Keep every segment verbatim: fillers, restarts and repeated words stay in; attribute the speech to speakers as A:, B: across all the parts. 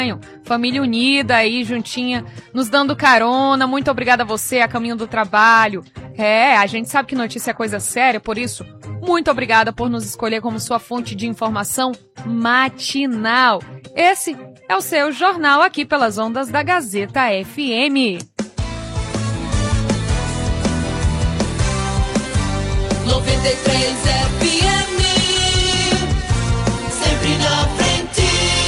A: Família unida aí, juntinha, nos dando carona. Muito obrigada a você, a caminho do trabalho. É, a gente sabe que notícia é coisa séria, por isso, muito obrigada por nos escolher como sua fonte de informação matinal. Esse é o seu jornal aqui pelas ondas da Gazeta F M.
B: noventa e três F M, sempre na frente.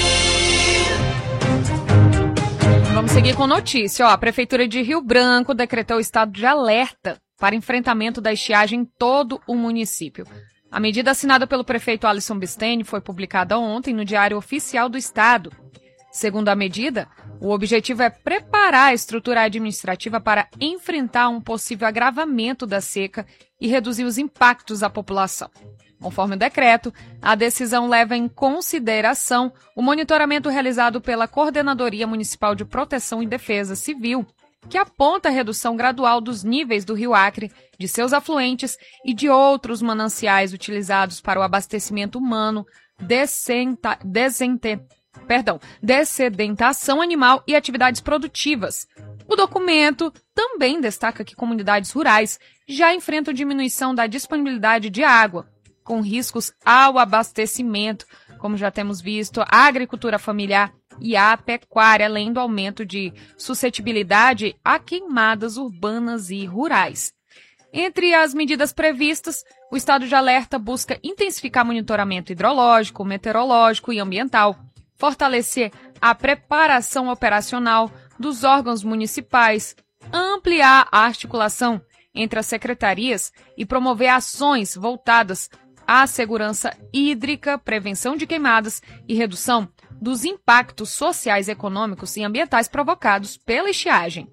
A: Vamos seguir com notícia. Ó, a Prefeitura de Rio Branco decretou estado de alerta para enfrentamento da estiagem em todo o município. A medida assinada pelo prefeito Alisson Bisteni foi publicada ontem no Diário Oficial do Estado. Segundo a medida, o objetivo é preparar a estrutura administrativa para enfrentar um possível agravamento da seca e reduzir os impactos à população. Conforme o decreto, a decisão leva em consideração o monitoramento realizado pela Coordenadoria Municipal de Proteção e Defesa Civil, que aponta a redução gradual dos níveis do Rio Acre, de seus afluentes e de outros mananciais utilizados para o abastecimento humano, descenta, desente, perdão, dessedentação animal e atividades produtivas. O documento também destaca que comunidades rurais já enfrentam diminuição da disponibilidade de água, com riscos ao abastecimento, como já temos visto, a agricultura familiar e a pecuária, além do aumento de suscetibilidade a queimadas urbanas e rurais. Entre as medidas previstas, o estado de alerta busca intensificar monitoramento hidrológico, meteorológico e ambiental, fortalecer a preparação operacional dos órgãos municipais, ampliar a articulação entre as secretarias e promover ações voltadas à segurança hídrica, prevenção de queimadas e redução dos impactos sociais, econômicos e ambientais provocados pela estiagem.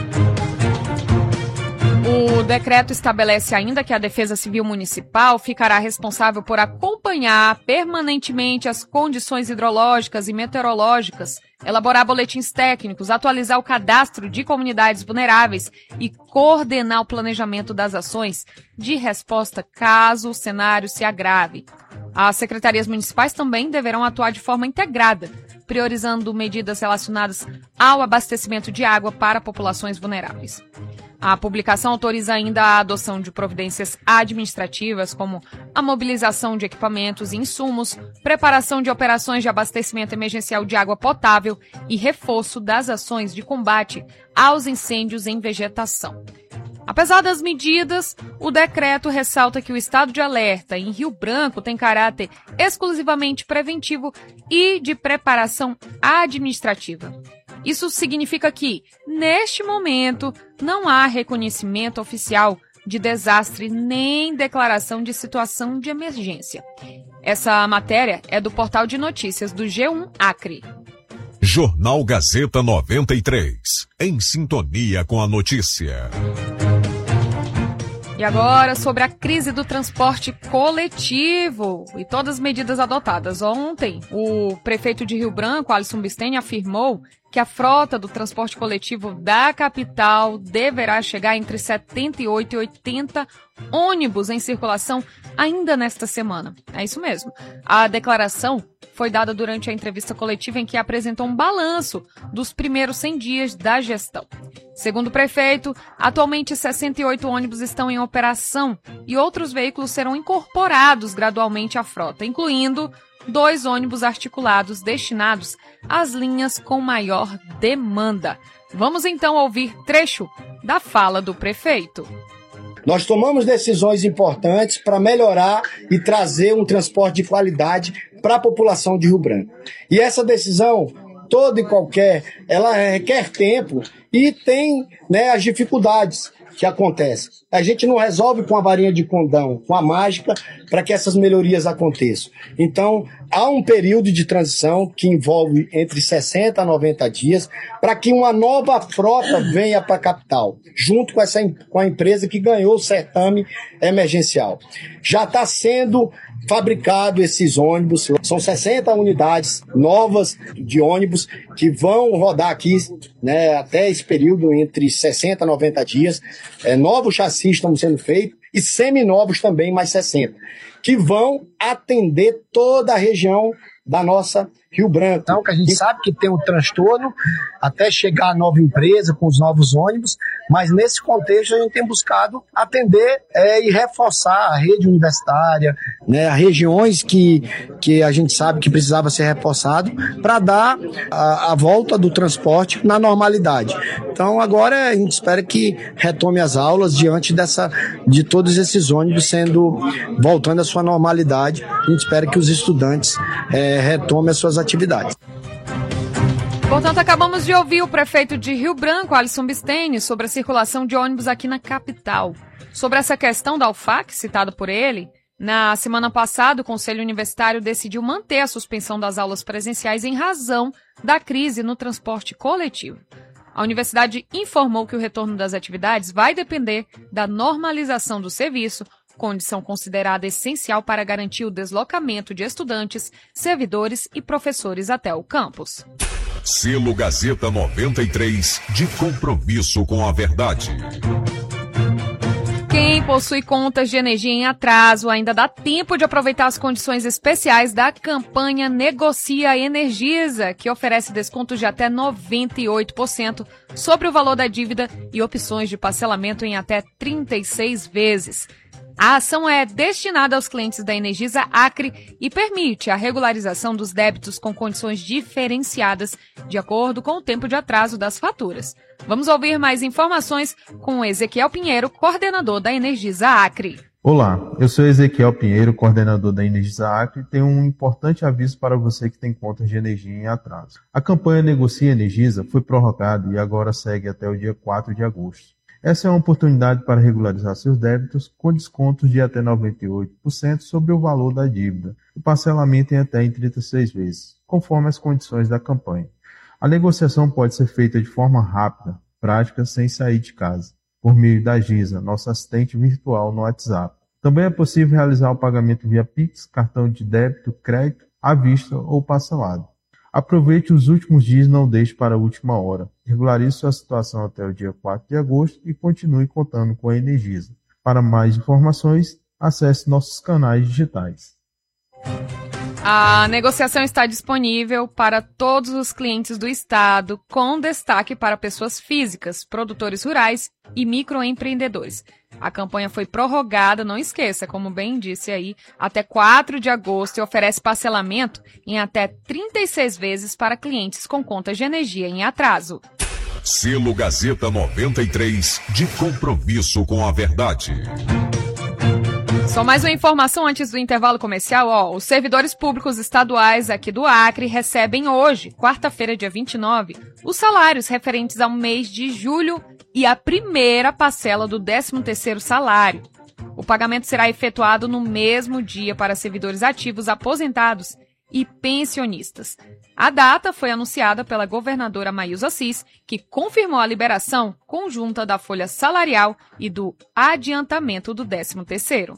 A: O decreto estabelece ainda que a Defesa Civil Municipal ficará responsável por acompanhar permanentemente as condições hidrológicas e meteorológicas, elaborar boletins técnicos, atualizar o cadastro de comunidades vulneráveis e coordenar o planejamento das ações de resposta caso o cenário se agrave. As secretarias municipais também deverão atuar de forma integrada, priorizando medidas relacionadas ao abastecimento de água para populações vulneráveis. A publicação autoriza ainda a adoção de providências administrativas, como a mobilização de equipamentos e insumos, preparação de operações de abastecimento emergencial de água potável e reforço das ações de combate aos incêndios em vegetação. Apesar das medidas, o decreto ressalta que o estado de alerta em Rio Branco tem caráter exclusivamente preventivo e de preparação administrativa. Isso significa que, neste momento, não há reconhecimento oficial de desastre nem declaração de situação de emergência. Essa matéria é do portal de notícias do G um Acre.
C: Jornal Gazeta noventa e três, em sintonia com a notícia.
A: E agora sobre a crise do transporte coletivo e todas as medidas adotadas. Ontem, o prefeito de Rio Branco, Alisson Bisteni, afirmou que a frota do transporte coletivo da capital deverá chegar entre setenta e oito e oitenta ônibus em circulação ainda nesta semana. É isso mesmo. A declaração foi dada durante a entrevista coletiva em que apresentou um balanço dos primeiros cem dias da gestão. Segundo o prefeito, atualmente sessenta e oito ônibus estão em operação e outros veículos serão incorporados gradualmente à frota, incluindo dois ônibus articulados destinados às linhas com maior demanda. Vamos então ouvir trecho da fala do prefeito.
D: Nós tomamos decisões importantes para melhorar e trazer um transporte de qualidade para a população de Rio Branco. E essa decisão, toda e qualquer, ela requer tempo e tem, né, as dificuldades que acontecem. A gente não resolve com a varinha de condão, com a mágica, para que essas melhorias aconteçam. Então, há um período de transição que envolve entre sessenta a noventa dias para que uma nova frota venha para a capital, junto com, essa, com a empresa que ganhou o certame emergencial. Já está sendo fabricado esses ônibus, são sessenta unidades novas de ônibus que vão rodar aqui, né, até esse período entre sessenta a noventa dias. É, novos chassis estão sendo feitos e seminovos também, mais sessenta, que vão atender toda a região da nossa Rio Branco.
E: Então, que a gente sabe que tem um transtorno até chegar a nova empresa com os novos ônibus, mas nesse contexto a gente tem buscado atender é, e reforçar a rede universitária, né, regiões que, que a gente sabe que precisava ser reforçado para dar a, a volta do transporte na normalidade. Então agora a gente espera que retome as aulas diante dessa, de todos esses ônibus sendo, voltando à sua normalidade. A gente espera que os estudantes é, retomem as suas atividades.
A: Portanto, acabamos de ouvir o prefeito de Rio Branco, Alisson Bisteni, sobre a circulação de ônibus aqui na capital. Sobre essa questão da U F A C, citada por ele, na semana passada o Conselho Universitário decidiu manter a suspensão das aulas presenciais em razão da crise no transporte coletivo. A universidade informou que o retorno das atividades vai depender da normalização do serviço, condição considerada essencial para garantir o deslocamento de estudantes, servidores e professores até o campus.
C: Selo Gazeta noventa e três, de compromisso com a verdade.
A: Quem possui contas de energia em atraso ainda dá tempo de aproveitar as condições especiais da campanha Negocia Energisa, que oferece descontos de até noventa e oito por cento sobre o valor da dívida e opções de parcelamento em até trinta e seis vezes. A ação é destinada aos clientes da Energisa Acre e permite a regularização dos débitos com condições diferenciadas de acordo com o tempo de atraso das faturas. Vamos ouvir mais informações com Ezequiel Pinheiro, coordenador da Energisa Acre.
F: Olá, eu sou Ezequiel Pinheiro, coordenador da Energisa Acre, e tenho um importante aviso para você que tem contas de energia em atraso. A campanha Negocia Energisa foi prorrogada e agora segue até o dia quatro de agosto. Essa é uma oportunidade para regularizar seus débitos com descontos de até noventa e oito por cento sobre o valor da dívida e parcelamento em até em trinta e seis vezes, conforme as condições da campanha. A negociação pode ser feita de forma rápida, prática, sem sair de casa, por meio da Giza, nosso assistente virtual no WhatsApp. Também é possível realizar o pagamento via Pix, cartão de débito, crédito, à vista ou parcelado. Aproveite os últimos dias e não deixe para a última hora. Regularize sua situação até o dia quatro de agosto e continue contando com a Energisa. Para mais informações, acesse nossos canais digitais.
A: A negociação está disponível para todos os clientes do estado, com destaque para pessoas físicas, produtores rurais e microempreendedores. A campanha foi prorrogada, não esqueça, como bem disse aí, até quatro de agosto e oferece parcelamento em até trinta e seis vezes para clientes com contas de energia em atraso.
C: Selo Gazeta noventa e três, de compromisso com a verdade.
A: Só mais uma informação antes do intervalo comercial. Ó, os servidores públicos estaduais aqui do Acre recebem hoje, quarta-feira, dia vinte e nove, os salários referentes ao mês de julho e a primeira parcela do décimo terceiro salário. O pagamento será efetuado no mesmo dia para servidores ativos, aposentados e pensionistas. A data foi anunciada pela governadora Maísa Assis, que confirmou a liberação conjunta da folha salarial e do adiantamento do décimo terceiro.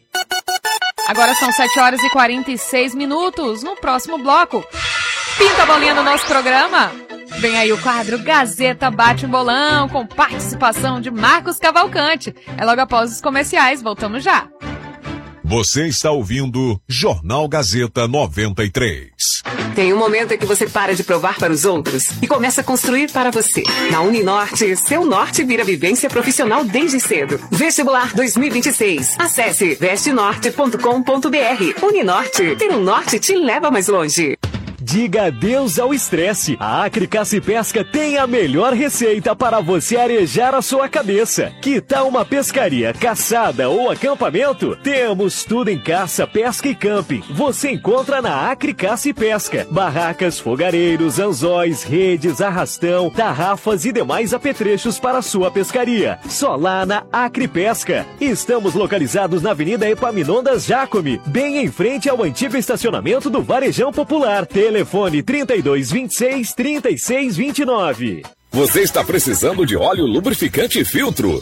A: Agora são sete horas e quarenta e seis minutos. No próximo bloco, pinta a bolinha no nosso programa. Vem aí o quadro Gazeta Bate um Bolão, com participação de Marcos Cavalcante. É logo após os comerciais, voltamos já.
C: Você está ouvindo Jornal Gazeta noventa e três.
G: Tem um momento em que você para de provar para os outros e começa a construir para você. Na Uninorte, seu norte vira vivência profissional desde cedo. Vestibular dois mil e vinte e seis. Acesse veste norte ponto com ponto br. Uninorte, ter um norte te leva mais longe.
H: Diga adeus ao estresse. A Acre Caça e Pesca tem a melhor receita para você arejar a sua cabeça. Que tal uma pescaria, caçada ou acampamento? Temos tudo em caça, pesca e camping. Você encontra na Acre Caça e Pesca. Barracas, fogareiros, anzóis, redes, arrastão, tarrafas e demais apetrechos para sua pescaria. Só lá na Acre Pesca. Estamos localizados na Avenida Epaminondas Jacome, bem em frente ao antigo estacionamento do Varejão Popular. Telefone trinta e dois, vinte e seis, trinta e seis, vinte e nove.
I: Você está precisando de óleo lubrificante e filtro?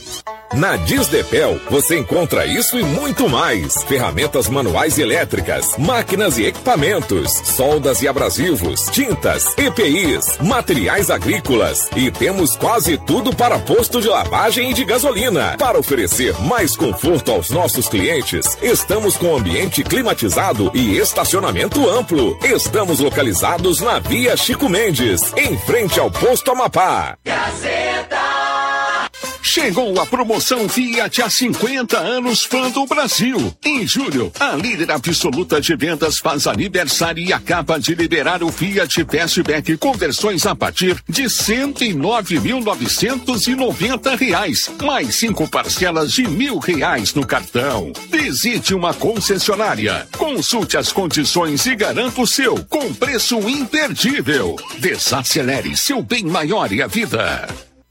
I: Na Disdepel, você encontra isso e muito mais. Ferramentas manuais e elétricas, máquinas e equipamentos, soldas e abrasivos, tintas, E P Is, materiais agrícolas e temos quase tudo para posto de lavagem e de gasolina. Para oferecer mais conforto aos nossos clientes, estamos com ambiente climatizado e estacionamento amplo. Estamos localizados na Via Chico Mendes, em frente ao Posto Amapá.
J: Gazeta! Chegou a promoção Fiat há cinquenta anos Fã do Brasil. Em julho, a líder absoluta de vendas faz aniversário e acaba de liberar o Fiat Fastback com versões a partir de cento e nove mil novecentos e noventa reais, mais cinco parcelas de mil reais no cartão. Visite uma concessionária, consulte as condições e garanta o seu com preço imperdível. Desacelere seu bem maior e a vida.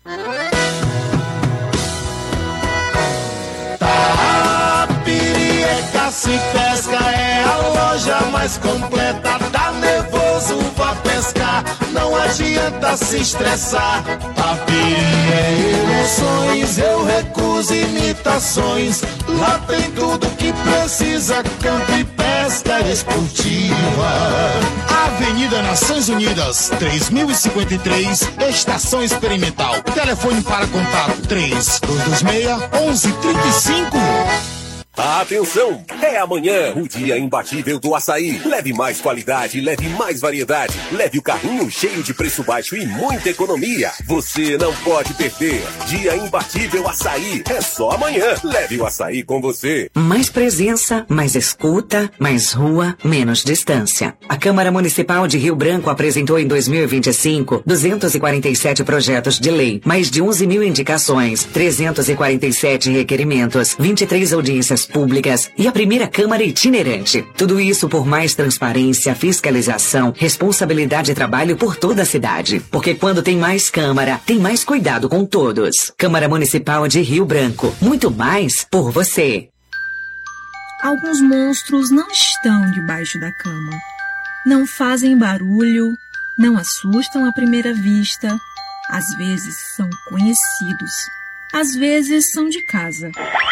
K: Se Pesca é a loja mais completa. Tá nervoso, vá pescar, não adianta se estressar. Tapiri é emoções, eu recuso imitações. Lá tem tudo que precisa, campo e pesca esportiva. Avenida Nações Unidas, três mil e cinquenta e três, Estação Experimental. Telefone para contato três dois dois seis, um um três cinco.
L: Atenção! É amanhã o dia imbatível do açaí. Leve mais qualidade, leve mais variedade. Leve o carrinho cheio de preço baixo e muita economia. Você não pode perder. Dia imbatível açaí. É só amanhã. Leve o açaí com você.
G: Mais presença, mais escuta, mais rua, menos distância. A Câmara Municipal de Rio Branco apresentou em dois mil e vinte e cinco duzentos e quarenta e sete projetos de lei, mais de onze mil indicações, trezentos e quarenta e sete requerimentos, vinte e três audiências públicas e a primeira Câmara itinerante. Tudo isso por mais transparência, fiscalização, responsabilidade e trabalho por toda a cidade. Porque quando tem mais Câmara, tem mais cuidado com todos. Câmara Municipal de Rio Branco. Muito mais por você.
M: Alguns monstros não estão debaixo da cama. Não fazem barulho, não assustam à primeira vista. Às vezes são conhecidos. Às vezes são de casa.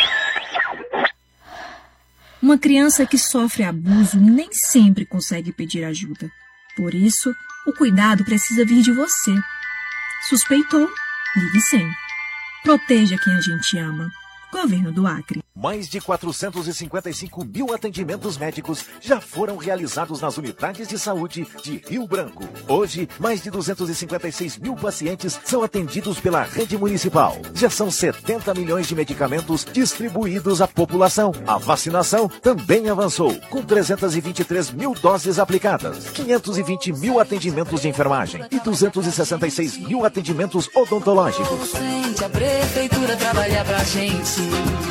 M: Uma criança que sofre abuso nem sempre consegue pedir ajuda. Por isso, o cuidado precisa vir de você. Suspeitou? Ligue cem. Proteja quem a gente ama. Governo do Acre.
N: Mais de quatrocentos e cinquenta e cinco mil atendimentos médicos já foram realizados nas unidades de saúde de Rio Branco. Hoje, mais de duzentos e cinquenta e seis mil pacientes são atendidos pela rede municipal. Já são setenta milhões de medicamentos distribuídos à população. A vacinação também avançou, com trezentos e vinte e três mil doses aplicadas, quinhentos e vinte mil atendimentos de enfermagem e duzentos e sessenta e seis mil atendimentos odontológicos.
B: A prefeitura trabalha pra gente.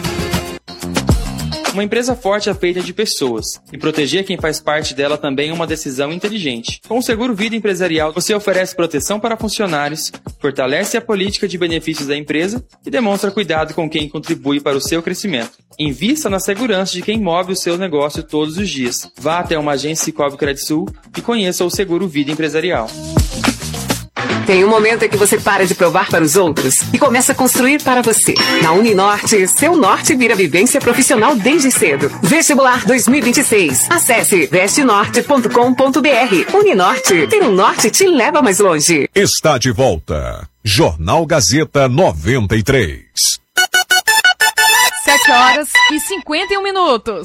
O: Uma empresa forte é feita de pessoas, e proteger quem faz parte dela também é uma decisão inteligente. Com o Seguro Vida Empresarial, você oferece proteção para funcionários, fortalece a política de benefícios da empresa e demonstra cuidado com quem contribui para o seu crescimento. Invista na segurança de quem move o seu negócio todos os dias. Vá até uma agência Cicobi Credisul e conheça o Seguro Vida Empresarial.
G: Tem um momento em que você para de provar para os outros e começa a construir para você. Na Uninorte, seu norte vira vivência profissional desde cedo. Vestibular dois mil e vinte e seis. Acesse veste norte ponto com ponto b r. Uninorte, ter um norte te leva mais longe.
C: Está de volta. Jornal Gazeta noventa e três.
A: sete horas e cinquenta e um minutos.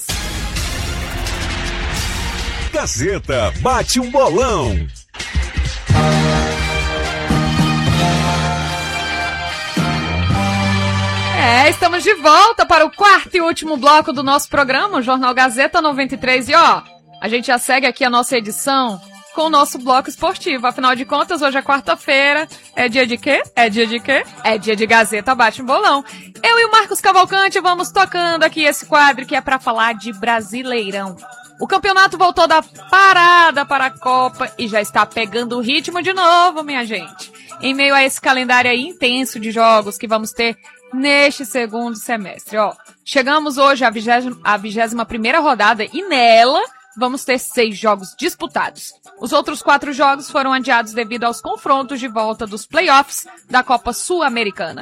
C: Gazeta bate um bolão.
A: É, estamos de volta para o quarto e último bloco do nosso programa, o Jornal Gazeta noventa e três. E ó, a gente já segue aqui a nossa edição com o nosso bloco esportivo. Afinal de contas, hoje é quarta-feira. É dia de quê? É dia de quê? É dia de Gazeta Bate um Bolão. Eu e o Marcos Cavalcante vamos tocando aqui esse quadro que é para falar de Brasileirão. O campeonato voltou da parada para a Copa e já está pegando o ritmo de novo, minha gente. Em meio a esse calendário aí intenso de jogos que vamos ter neste segundo semestre, ó. Chegamos hoje à vigésima, à vigésima primeira rodada e nela vamos ter seis jogos disputados. Os outros quatro jogos foram adiados devido aos confrontos de volta dos playoffs da Copa Sul-Americana.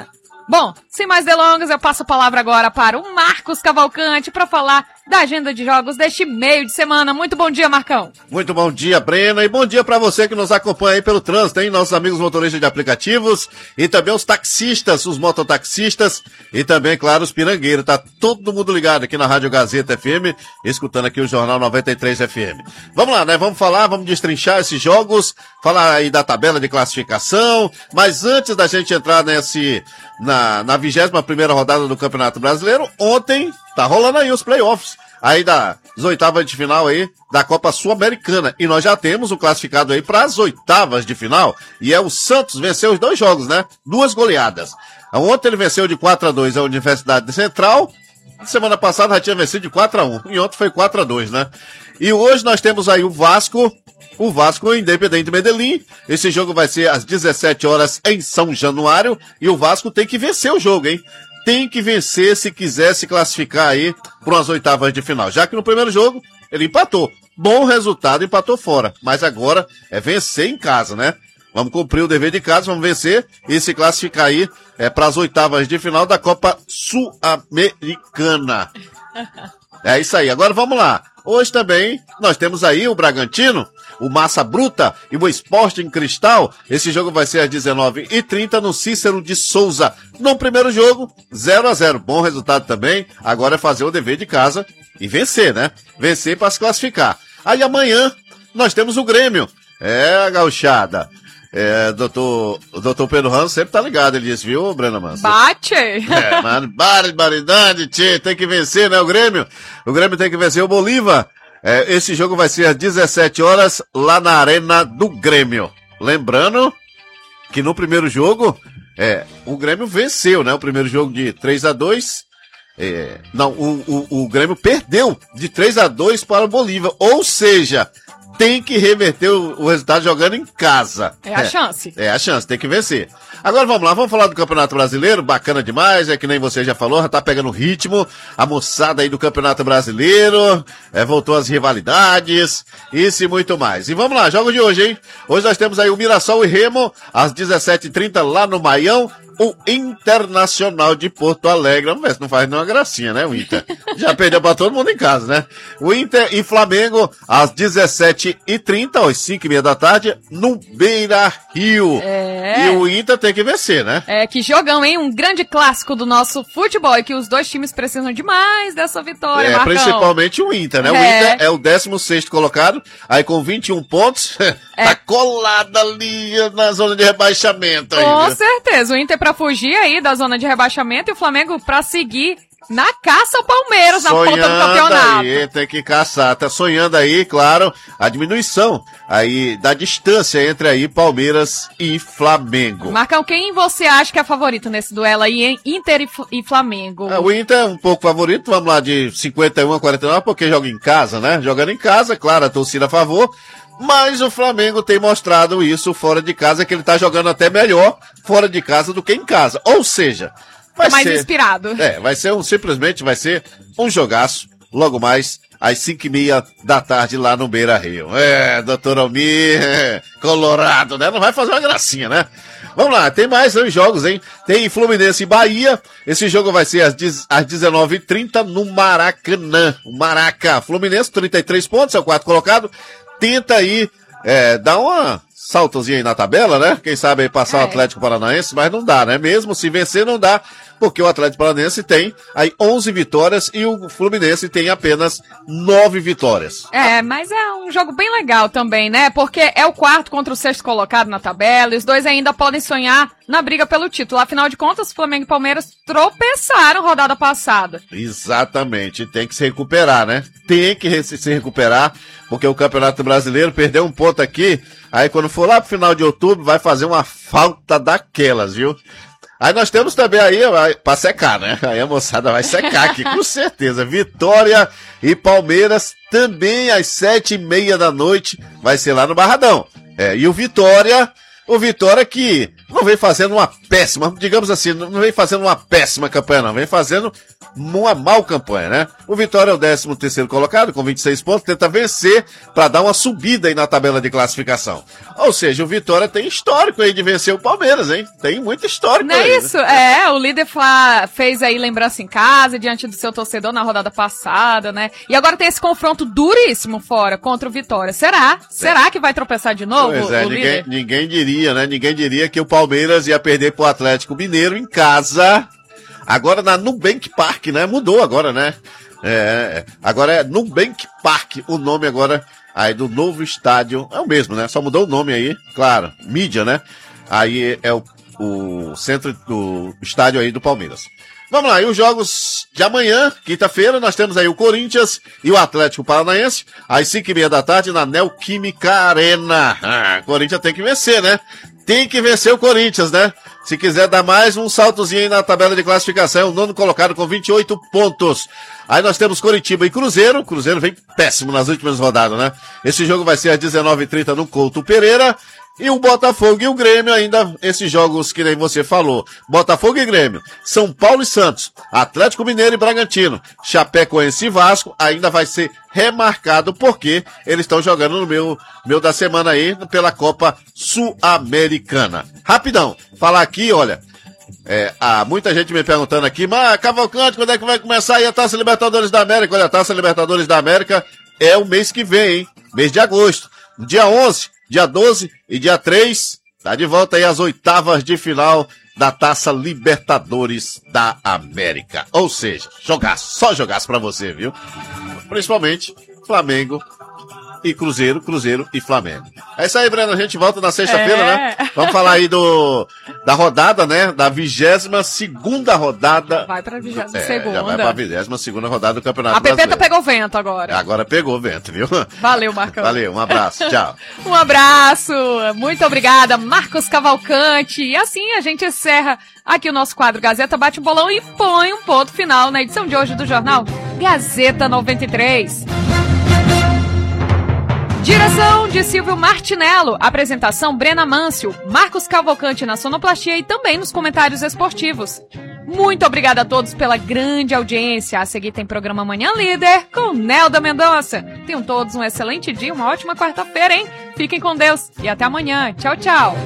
A: Bom, sem mais delongas, eu passo a palavra agora para o Marcos Cavalcante para falar da agenda de jogos deste meio de semana. Muito bom dia, Marcão.
P: Muito bom dia, Brena, e bom dia para você que nos acompanha aí pelo trânsito, hein? Nossos amigos motoristas de aplicativos e também os taxistas, os mototaxistas e também, claro, os pirangueiros. Tá todo mundo ligado aqui na Rádio Gazeta F M, escutando aqui o Jornal noventa e três F M. Vamos lá, né? Vamos falar, vamos destrinchar esses jogos, falar aí da tabela de classificação, mas antes da gente entrar nesse, na, na vigésima primeira rodada do Campeonato Brasileiro, ontem tá rolando aí os playoffs, aí das oitavas de final aí da Copa Sul-Americana. E nós já temos o classificado aí para as oitavas de final. E é o Santos, venceu os dois jogos, né? Duas goleadas. Ontem ele venceu de quatro a dois a Universidade Central. Semana passada já tinha vencido de quatro a um. E ontem foi quatro a dois, né? E hoje nós temos aí o Vasco, o Vasco Independente Medellín. Esse jogo vai ser às dezessete horas em São Januário. E o Vasco tem que vencer o jogo, hein? Tem que vencer se quiser se classificar aí para umas oitavas de final. Já que no primeiro jogo ele empatou. Bom resultado, empatou fora. Mas agora é vencer em casa, né? Vamos cumprir o dever de casa, vamos vencer e se classificar aí é, para as oitavas de final da Copa Sul-Americana. É isso aí. Agora vamos lá. Hoje também nós temos aí o Bragantino, o Massa Bruta e o Sporting Cristal. Esse jogo vai ser às dezenove e trinta no Cícero de Souza. No primeiro jogo, zero a zero. Bom resultado também. Agora é fazer o dever de casa e vencer, né? Vencer para se classificar. Aí amanhã nós temos o Grêmio. É, gauchada. É, doutor, o doutor Pedro Ramos sempre tá ligado, ele disse, viu, Brena Manso?
A: Bate!
P: É, mano, barbaridade, tchê, tem que vencer, né, o Grêmio? O Grêmio tem que vencer o Bolívar. É, esse jogo vai ser às dezessete horas, lá na Arena do Grêmio. Lembrando que no primeiro jogo, é, o Grêmio venceu, né, o primeiro jogo de três a dois, é, não, o, o, o Grêmio perdeu de três a dois para o Bolívar, ou seja, tem que reverter o, o resultado jogando em casa.
A: É a é, chance.
P: É a chance, tem que vencer. Agora vamos lá, vamos falar do Campeonato Brasileiro, bacana demais, é que nem você já falou, já tá pegando ritmo, a moçada aí do Campeonato Brasileiro, é, voltou às rivalidades, isso e muito mais. E vamos lá, jogo de hoje, hein? Hoje nós temos aí o Mirassol e Remo, às dezessete e trinta lá no Maião, o Internacional de Porto Alegre. Vamos ver se não faz nenhuma gracinha, né, o Inter? Já perdeu pra todo mundo em casa, né? O Inter e Flamengo, às dezessete e trinta, às cinco e meia da tarde, no Beira Rio.
A: É.
P: E o Inter tem que vencer, né?
A: É, que jogão, hein? Um grande clássico do nosso futebol, e que os dois times precisam demais dessa vitória,
P: É,
A: Marcão.
P: principalmente o Inter, né? É. O Inter é o décimo sexto colocado, aí com vinte e um pontos, é. tá colado ali na zona de rebaixamento.
A: Com
P: aí,
A: certeza, o Inter pra fugir aí da zona de rebaixamento e o Flamengo pra seguir na caça ao Palmeiras, na
P: sonhando
A: ponta do campeonato.
P: Aí, tem que caçar, tá sonhando aí, claro, a diminuição aí da distância entre aí Palmeiras e Flamengo.
A: Marcão, quem você acha que é favorito nesse duelo aí, hein? Inter e, e Flamengo?
P: É, o Inter é um pouco favorito, vamos lá, de cinquenta e um a quarenta e nove, porque joga em casa, né? Jogando em casa, claro, a torcida a favor. Mas o Flamengo tem mostrado isso fora de casa, que ele tá jogando até melhor fora de casa do que em casa. Ou seja, vai
A: é mais
P: ser,
A: inspirado.
P: É, vai ser um, simplesmente vai ser um jogaço, logo mais às cinco e meia da tarde lá no Beira Rio. É, doutor Almir, é, colorado, né? Não vai fazer uma gracinha, né? Vamos lá, tem mais dois jogos, hein? Tem Fluminense e Bahia. Esse jogo vai ser às, às dezenove e trinta no Maracanã. O Maraca. Fluminense, trinta e três pontos, é o quarto colocado. Tenta aí, é, dar uma saltozinha aí na tabela, né? Quem sabe aí passar é. o Atlético Paranaense, mas não dá, né? Mesmo se vencer, não dá, porque o Atlético Paranaense tem aí onze vitórias e o Fluminense tem apenas nove vitórias.
A: É, mas é um jogo bem legal também, né? Porque é o quarto contra o sexto colocado na tabela, e os dois ainda podem sonhar na briga pelo título. Afinal de contas, Flamengo e Palmeiras tropeçaram rodada passada.
P: Exatamente, tem que se recuperar, né? Tem que se recuperar, porque o Campeonato Brasileiro perdeu um ponto aqui, aí quando for lá pro final de outubro vai fazer uma falta daquelas, viu? Aí nós temos também aí, pra secar, né? Aí a moçada vai secar aqui, com certeza. Vitória e Palmeiras também às sete e meia da noite vai ser lá no Barradão. É, e o Vitória O Vitória que não vem fazendo uma péssima, digamos assim, não vem fazendo uma péssima campanha, não. Vem fazendo uma mal campanha, né? O Vitória é o décimo terceiro colocado, com vinte e seis pontos, tenta vencer para dar uma subida aí na tabela de classificação. Ou seja, o Vitória tem histórico aí de vencer o Palmeiras, hein? Tem muito histórico
A: Não é
P: aí,
A: isso?
P: né?
A: É, o líder fa- fez aí lembrança em casa, diante do seu torcedor na rodada passada, né? E agora tem esse confronto duríssimo fora contra o Vitória. Será? É. Será que vai tropeçar de novo,
P: Pois é,
A: o
P: ninguém,
A: líder?
P: ninguém diria, né? Ninguém diria que o Palmeiras ia perder pro Atlético Mineiro em casa. Agora na Nubank Park, né? Mudou agora, né? É, agora é Nubank Park, o nome agora aí do novo estádio. É o mesmo, né? Só mudou o nome aí, claro, mídia, né? Aí é o, o centro do estádio aí do Palmeiras. Vamos lá, e os jogos de amanhã, quinta-feira, nós temos aí o Corinthians e o Atlético Paranaense, às cinco e meia da tarde, na Neoquímica Arena. Ah, Corinthians tem que vencer, né? Tem que vencer o Corinthians, né? Se quiser dar mais um saltozinho aí na tabela de classificação, é o nono colocado com vinte e oito pontos. Aí nós temos Coritiba e Cruzeiro. O Cruzeiro vem péssimo nas últimas rodadas, né? Esse jogo vai ser às dezenove e trinta no Couto Pereira. E o Botafogo e o Grêmio ainda, esses jogos que nem você falou. Botafogo e Grêmio, São Paulo e Santos, Atlético Mineiro e Bragantino, Chapecoense e Vasco ainda vai ser remarcado porque eles estão jogando no meu, meu da semana aí pela Copa Sul-Americana. Rapidão, falar aqui, olha, é, há muita gente me perguntando aqui, mas Cavalcante, quando é que vai começar aí a Taça Libertadores da América? Olha, a Taça Libertadores da América é o mês que vem, hein? Mês de agosto, dia onze. Dia doze e dia três, tá de volta aí as oitavas de final da Taça Libertadores da América. Ou seja, jogaço, só jogaço pra você, viu? Principalmente Flamengo e Cruzeiro, Cruzeiro e Flamengo. É isso aí, Breno, a gente volta na sexta-feira,
A: É.
P: né? Vamos falar aí do, da rodada, né? Da vigésima segunda rodada.
A: Vai pra vigésima
P: É,
A: segunda.
P: já vai pra vigésima segunda rodada do Campeonato
A: A Pepeta
P: Brasileiro.
A: pegou vento agora.
P: Agora pegou o vento, viu?
A: Valeu, Marcão.
P: Valeu, um abraço, tchau.
A: Um abraço, muito obrigada, Marcos Cavalcante. E assim a gente encerra aqui o nosso quadro Gazeta Bate um Bolão e põe um ponto final na edição de hoje do jornal Gazeta noventa e três. Direção de Silvio Martinello, apresentação Brena Mâncio, Marcos Cavalcante na sonoplastia e também nos comentários esportivos. Muito obrigada a todos pela grande audiência. A seguir tem programa Manhã Líder com Nelda Mendonça. Tenham todos um excelente dia, uma ótima quarta-feira, hein? Fiquem com Deus e até amanhã. Tchau, tchau.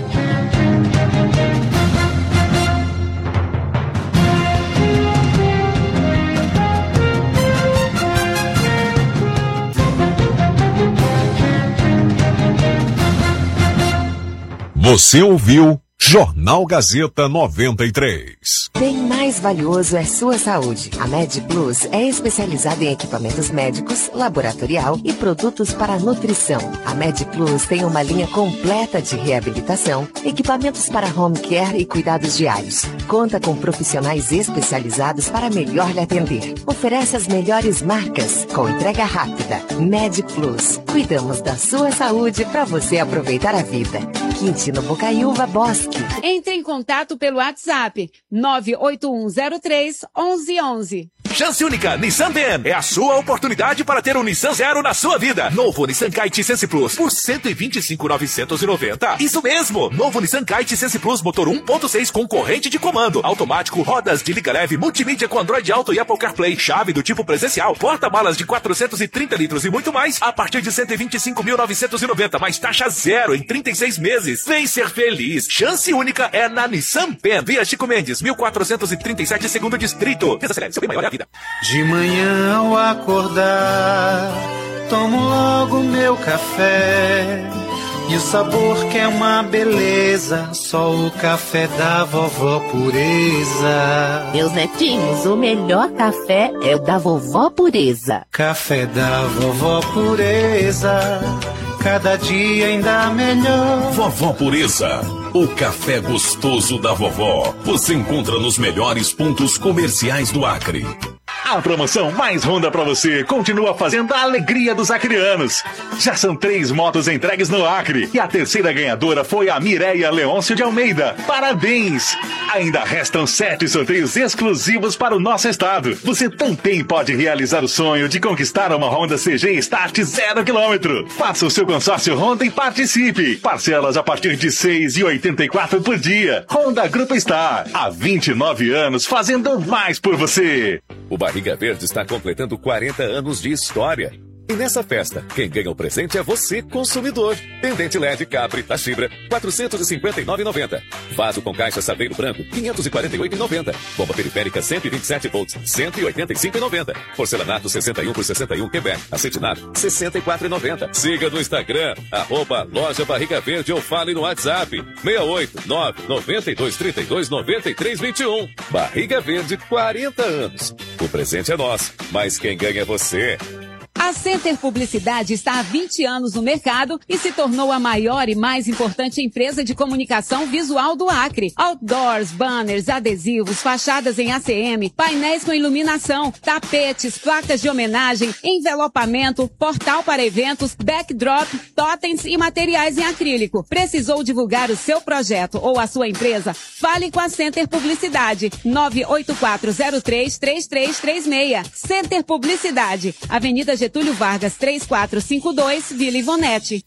C: Você ouviu Jornal Gazeta noventa e três.
Q: Bem mais valioso é sua saúde. A MedPlus é especializada em equipamentos médicos, laboratorial e produtos para nutrição. A MedPlus tem uma linha completa de reabilitação, equipamentos para home care e cuidados diários. Conta com profissionais especializados para melhor lhe atender. Oferece as melhores marcas com entrega rápida. MedPlus. Cuidamos da sua saúde para você aproveitar a vida. Quintino Bocaiúva Bosque.
R: Entre em contato pelo WhatsApp nove oito um zero três onze onze.
S: Chance única Nissan Ten é a sua oportunidade para ter um Nissan Zero na sua vida. Novo Nissan Kite Sense Plus por cento e vinte e cinco mil novecentos e noventa. Isso mesmo! Novo Nissan Kite Sense Plus motor um ponto seis com corrente de comando, automático, rodas de liga leve, multimídia com Android Auto e Apple CarPlay, chave do tipo presencial, porta-malas de quatrocentos e trinta litros e muito mais a partir de cento e vinte e cinco mil novecentos e noventa, mais taxa zero em trinta e seis meses. Vem ser feliz! Chance única é na Nissan Pen. Via Chico Mendes, mil quatrocentos e trinta e sete, segundo distrito. Desacelere, seu bem maior é a vida.
K: De manhã ao acordar, tomo logo meu café. E o sabor que é uma beleza, só o café da vovó Pureza.
T: Meus netinhos, o melhor café é o da vovó Pureza.
K: Café da vovó Pureza, cada dia ainda melhor.
I: Vovó Pureza, o café gostoso da vovó. Você encontra nos melhores pontos comerciais do Acre.
S: A promoção Mais Honda pra você continua fazendo a alegria dos acrianos. Já são três motos entregues no Acre e a terceira ganhadora foi a Mireia Leôncio de Almeida. Parabéns! Ainda restam sete sorteios exclusivos para o nosso estado. Você também pode realizar o sonho de conquistar uma Honda C G Start zero quilômetro. Faça o seu consórcio Honda e participe. Parcelas a partir de seis reais e oitenta e quatro centavos por dia. Honda Grupo Star, há vinte e nove anos fazendo mais por você.
I: O Barriga Verde está completando quarenta anos de história. E nessa festa, quem ganha o presente é você, consumidor. Pendente L E D Capri Tachibra, quatrocentos e cinquenta e nove reais e noventa centavos. Vaso com caixa Saveiro Branco, quinhentos e quarenta e oito reais e noventa centavos. Bomba periférica cento e vinte e sete volts, cento e oitenta e cinco reais e noventa centavos. Porcelanato sessenta e um por sessenta e um Quebec. Acetinado, sessenta e quatro reais e noventa centavos. Siga no Instagram, arroba Loja Barriga Verde ou fale no WhatsApp, seis oito nove nove dois três dois nove três dois um. Barriga Verde, quarenta anos. O presente é nosso, mas quem ganha é você.
R: A Center Publicidade está há vinte anos no mercado e se tornou a maior e mais importante empresa de comunicação visual do Acre. Outdoors, banners, adesivos, fachadas em A C M, painéis com iluminação, tapetes, placas de homenagem, envelopamento, portal para eventos, backdrop, totens e materiais em acrílico. Precisou divulgar o seu projeto ou a sua empresa? Fale com a Center Publicidade. nove oito quatro zero três três três três seis. Center Publicidade, Avenida Getúlio Vargas, três quatro cinco dois, Vila Ivonete.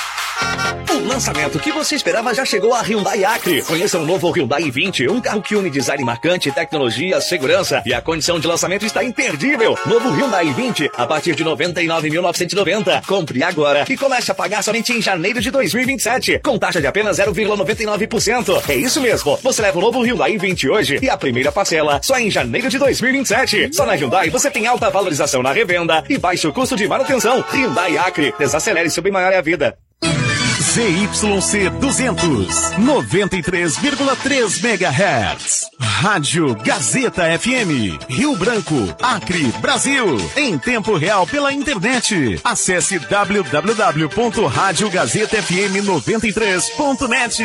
U: O lançamento que você esperava já chegou a Hyundai Acre. Conheça o novo Hyundai i vinte, um carro que une design marcante, tecnologia, segurança, e a condição de lançamento está imperdível. Novo Hyundai i vinte a partir de noventa e nove mil novecentos e noventa. Compre agora e comece a pagar somente em janeiro de dois mil e vinte e sete, com taxa de apenas zero vírgula noventa e nove por cento. É isso mesmo, você leva o novo Hyundai i vinte hoje e a primeira parcela só em janeiro de dois mil e vinte e sete. Só na Hyundai você tem alta valorização na revenda e baixo custo de manutenção. Hyundai Acre, desacelere seu bem maior a vida.
V: Z Y C duzentos, noventa e três vírgula três megahertz. Rádio Gazeta F M, Rio Branco, Acre, Brasil. Em tempo real pela internet. Acesse w w w ponto rádio gazeta f m noventa e três ponto net.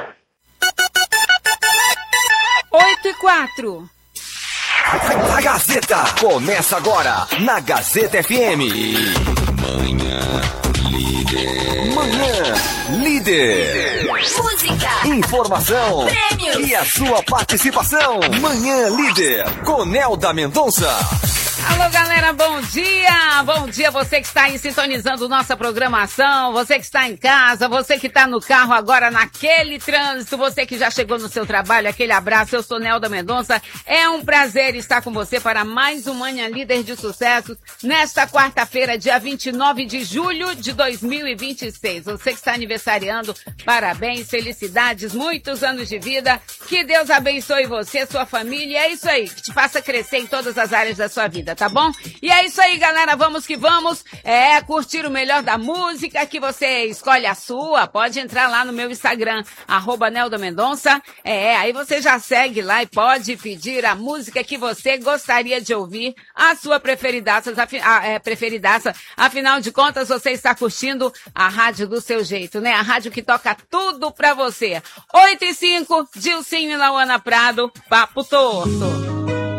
R: oito e quatro.
V: A Gazeta começa agora na Gazeta F M. Manhã Líder. Manhã Líder.
B: Música.
V: Informação.
B: Prêmios.
V: E a sua participação. Manhã Líder. Com Nelda Mendonça.
A: Alô, galera, bom dia! Bom dia você que está aí sintonizando nossa programação, você que está em casa, você que está no carro agora naquele trânsito, você que já chegou no seu trabalho, aquele abraço. Eu sou Nelda Mendonça, é um prazer estar com você para mais um Manhã Líder de Sucesso nesta quarta-feira, dia vinte e nove de julho de dois mil e vinte e seis. Você que está aniversariando, parabéns, felicidades, muitos anos de vida, que Deus abençoe você, sua família, é isso aí, que te faça crescer em todas as áreas da sua vida, tá bom? E é isso aí, galera, vamos que vamos, é, curtir o melhor da música, que você escolhe a sua, pode entrar lá no meu Instagram, arroba Nelda Mendonça, é, aí você já segue lá e pode pedir a música que você gostaria de ouvir, a sua preferidaça, a, é, preferidaça, afinal de contas você está curtindo a rádio do seu jeito, né? A rádio que toca tudo pra você. oito e cinco, Dilcinho e Lauana Prado, Papo Torto.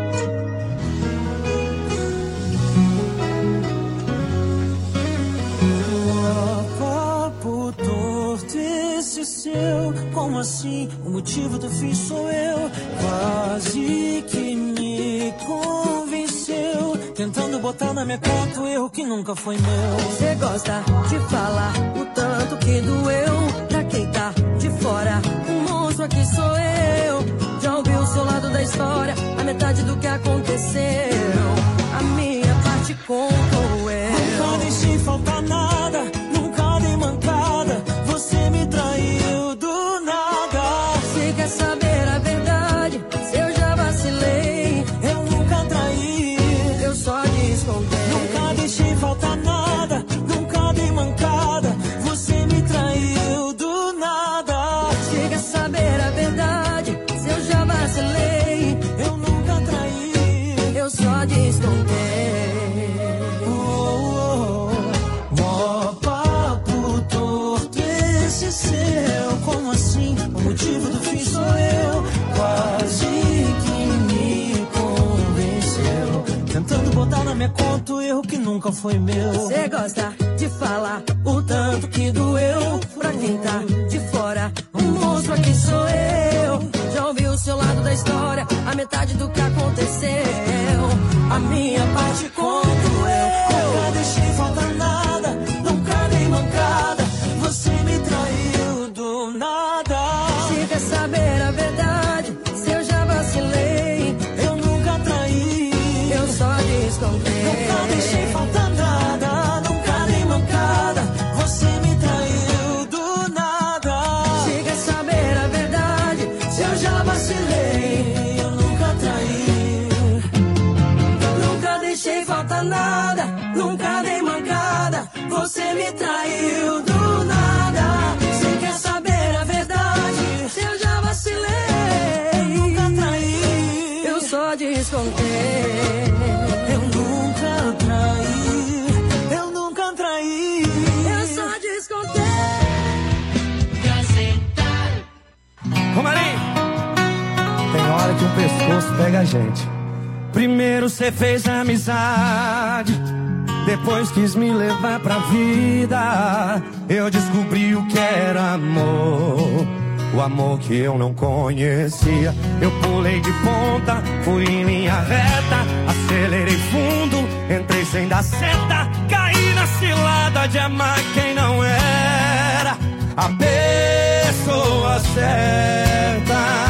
K: Esse seu, como assim? O motivo do fim sou eu. Quase que me convenceu, tentando botar na minha conta o erro que nunca foi meu. Você gosta de falar o tanto que doeu. Pra quem tá de fora, o monstro aqui sou eu. Já ouviu o seu lado da história, a metade do que aconteceu. A minha parte contou eu. Nunca deixei faltar nada, nunca dei mancada. Você me traiu do nada. Você quer saber a verdade? Se eu já vacilei, eu nunca traí, eu só descontei. Nunca deixei faltar nada, nunca dei mancada. Você me traiu do nada. Você quer saber a verdade? Se eu já vacilei, eu nunca traí, eu só que nunca foi meu.
D: Você gosta de falar o tanto que doeu. Pra quem tá de fora, um monstro aqui sou eu. Já ouvi o seu lado da história, a metade do que aconteceu. A minha parte conto eu.
K: Nunca deixei faltar nada, nunca dei mancada. Você me traiu do nada.
D: Se quer saber a verdade, se eu já vacilei,
K: eu nunca traí,
D: eu só descontei.
K: Nunca deixei faltar nada, nunca dei mancada. Você me traiu do nada.
D: Se quer saber a verdade, se eu já vacilei,
K: eu nunca traí.
D: Nunca deixei faltar nada, nunca dei mancada. Você me traiu do nada. Se quer saber a verdade, se eu já vacilei,
K: eu nunca traí,
D: eu só descontei.
K: Eu nunca traí, eu nunca traí,
D: eu só descontei.
K: Ô Marinho, tem hora que o pescoço pega a gente. Primeiro cê fez amizade, depois quis me levar pra vida. Eu descobri o que era amor, o amor que eu não conhecia. Eu pulei de ponta, fui em linha reta, acelerei fundo, entrei sem dar seta. Caí na cilada de amar quem não era a pessoa certa.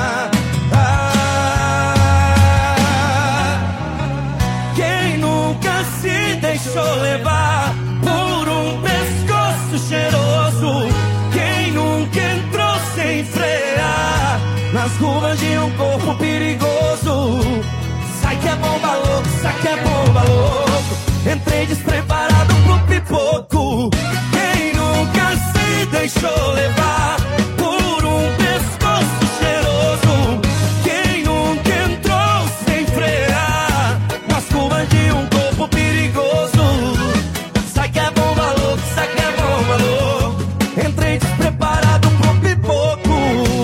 K: Deixou levar por um pescoço cheiroso. Quem nunca entrou sem frear nas ruas de um corpo perigoso. Sai que é bomba louco, sai que é bomba louco. Entrei despreparado pro pipoco. Quem nunca se deixou levar por um pescoço cheiroso. Quem nunca entrou sem frear nas ruas de um corpo perigoso. Sai que é bomba louco, sai que é bomba louco. Entrei despreparado pro pipoco.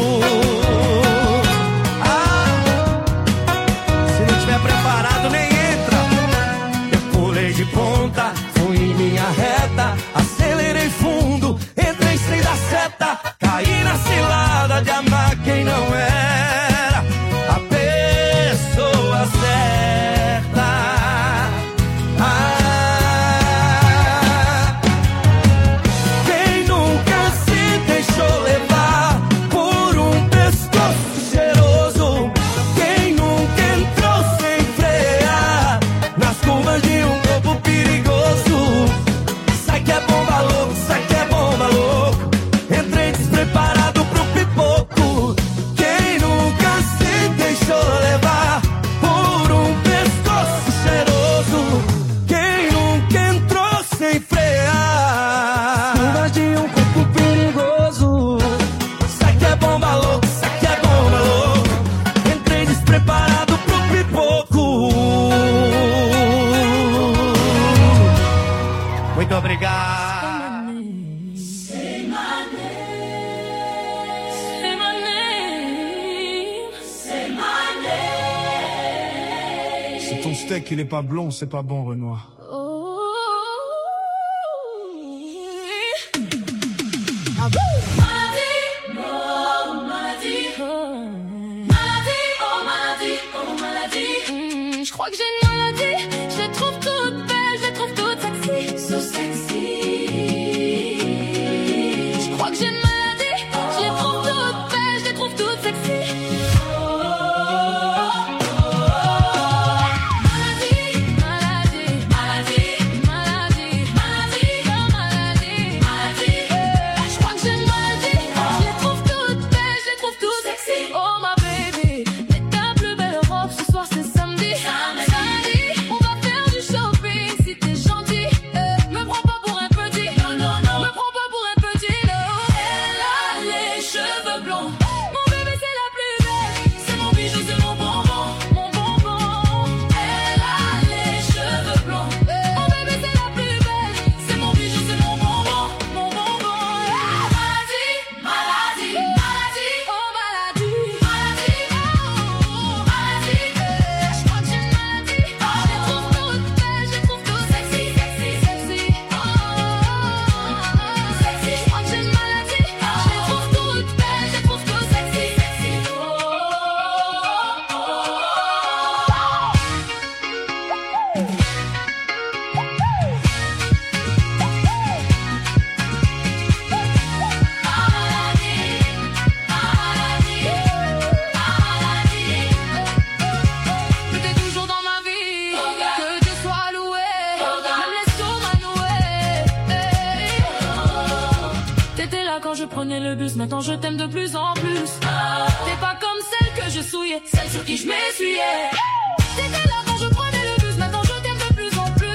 K: Ah, se não tiver preparado nem entra. Eu pulei de ponta, fui em linha reta, acelerei fundo, entrei sem dar seta. Caí na cilada de amar quem não era a pessoa certa. Muito obrigado.
D: Say my name. Say my name. Say my name.
K: Si ton steak il est pas blond, c'est pas bon, Renoir.
D: Je crois que j'ai une maladie, je les trouve toutes belles, je les trouve toutes sexy. So sexy. Je crois que j'ai une maladie, je les trouve toutes belles, je les trouve toutes sexy. Maladie, maladie, maladie. prenais le bus, maintenant je t'aime de plus en plus. T'es pas comme celle que je souillais, celle sur qui je m'essuyais. T'étais là quand je prenais le bus, maintenant je t'aime de plus en plus.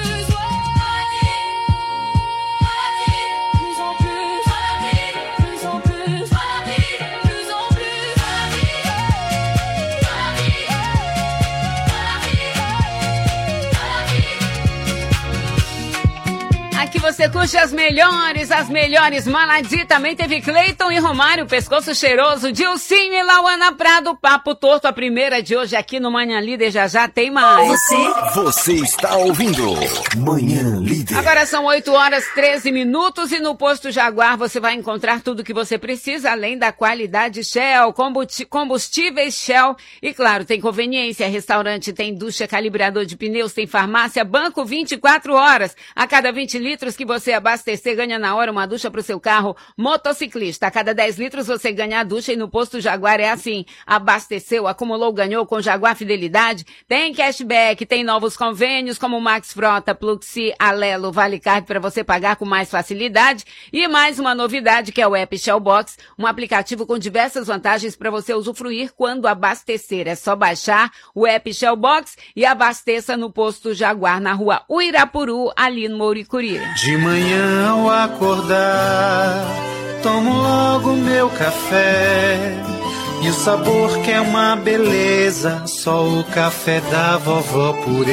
R: Aqui você curte as melhores, as melhores. Maladi também teve Cleiton e Romário, Pescoço Cheiroso, Dilcinho e Lauana Prado, Papo Torto, a primeira de hoje aqui no Manhã Líder. Já já tem mais.
V: Você, você está ouvindo Manhã Líder.
R: Agora são oito horas e treze minutos e no Posto Jaguar você vai encontrar tudo que você precisa, além da qualidade Shell, combustíveis Shell e claro, tem conveniência, restaurante, tem ducha, calibrador de pneus, tem farmácia, banco vinte e quatro horas. A cada vinte litros que você abastecer, ganha na hora uma ducha para o seu carro. Motociclista, a cada dez litros você ganha a ducha e no Posto Jaguar é assim. Abasteceu, acumulou, ganhou com Jaguar Fidelidade. Tem cashback, tem novos convênios como Max Frota, Pluxi, Alelo, Vale Card para você pagar com mais facilidade. E mais uma novidade que é o app Shell Box, um aplicativo com diversas vantagens para você usufruir quando abastecer. É só baixar o app Shell Box e abasteça no Posto Jaguar, na rua Uirapuru, ali no Mouricuri.
K: De manhã ao acordar, tomo logo meu café. E o sabor que é uma beleza, só o café da vovó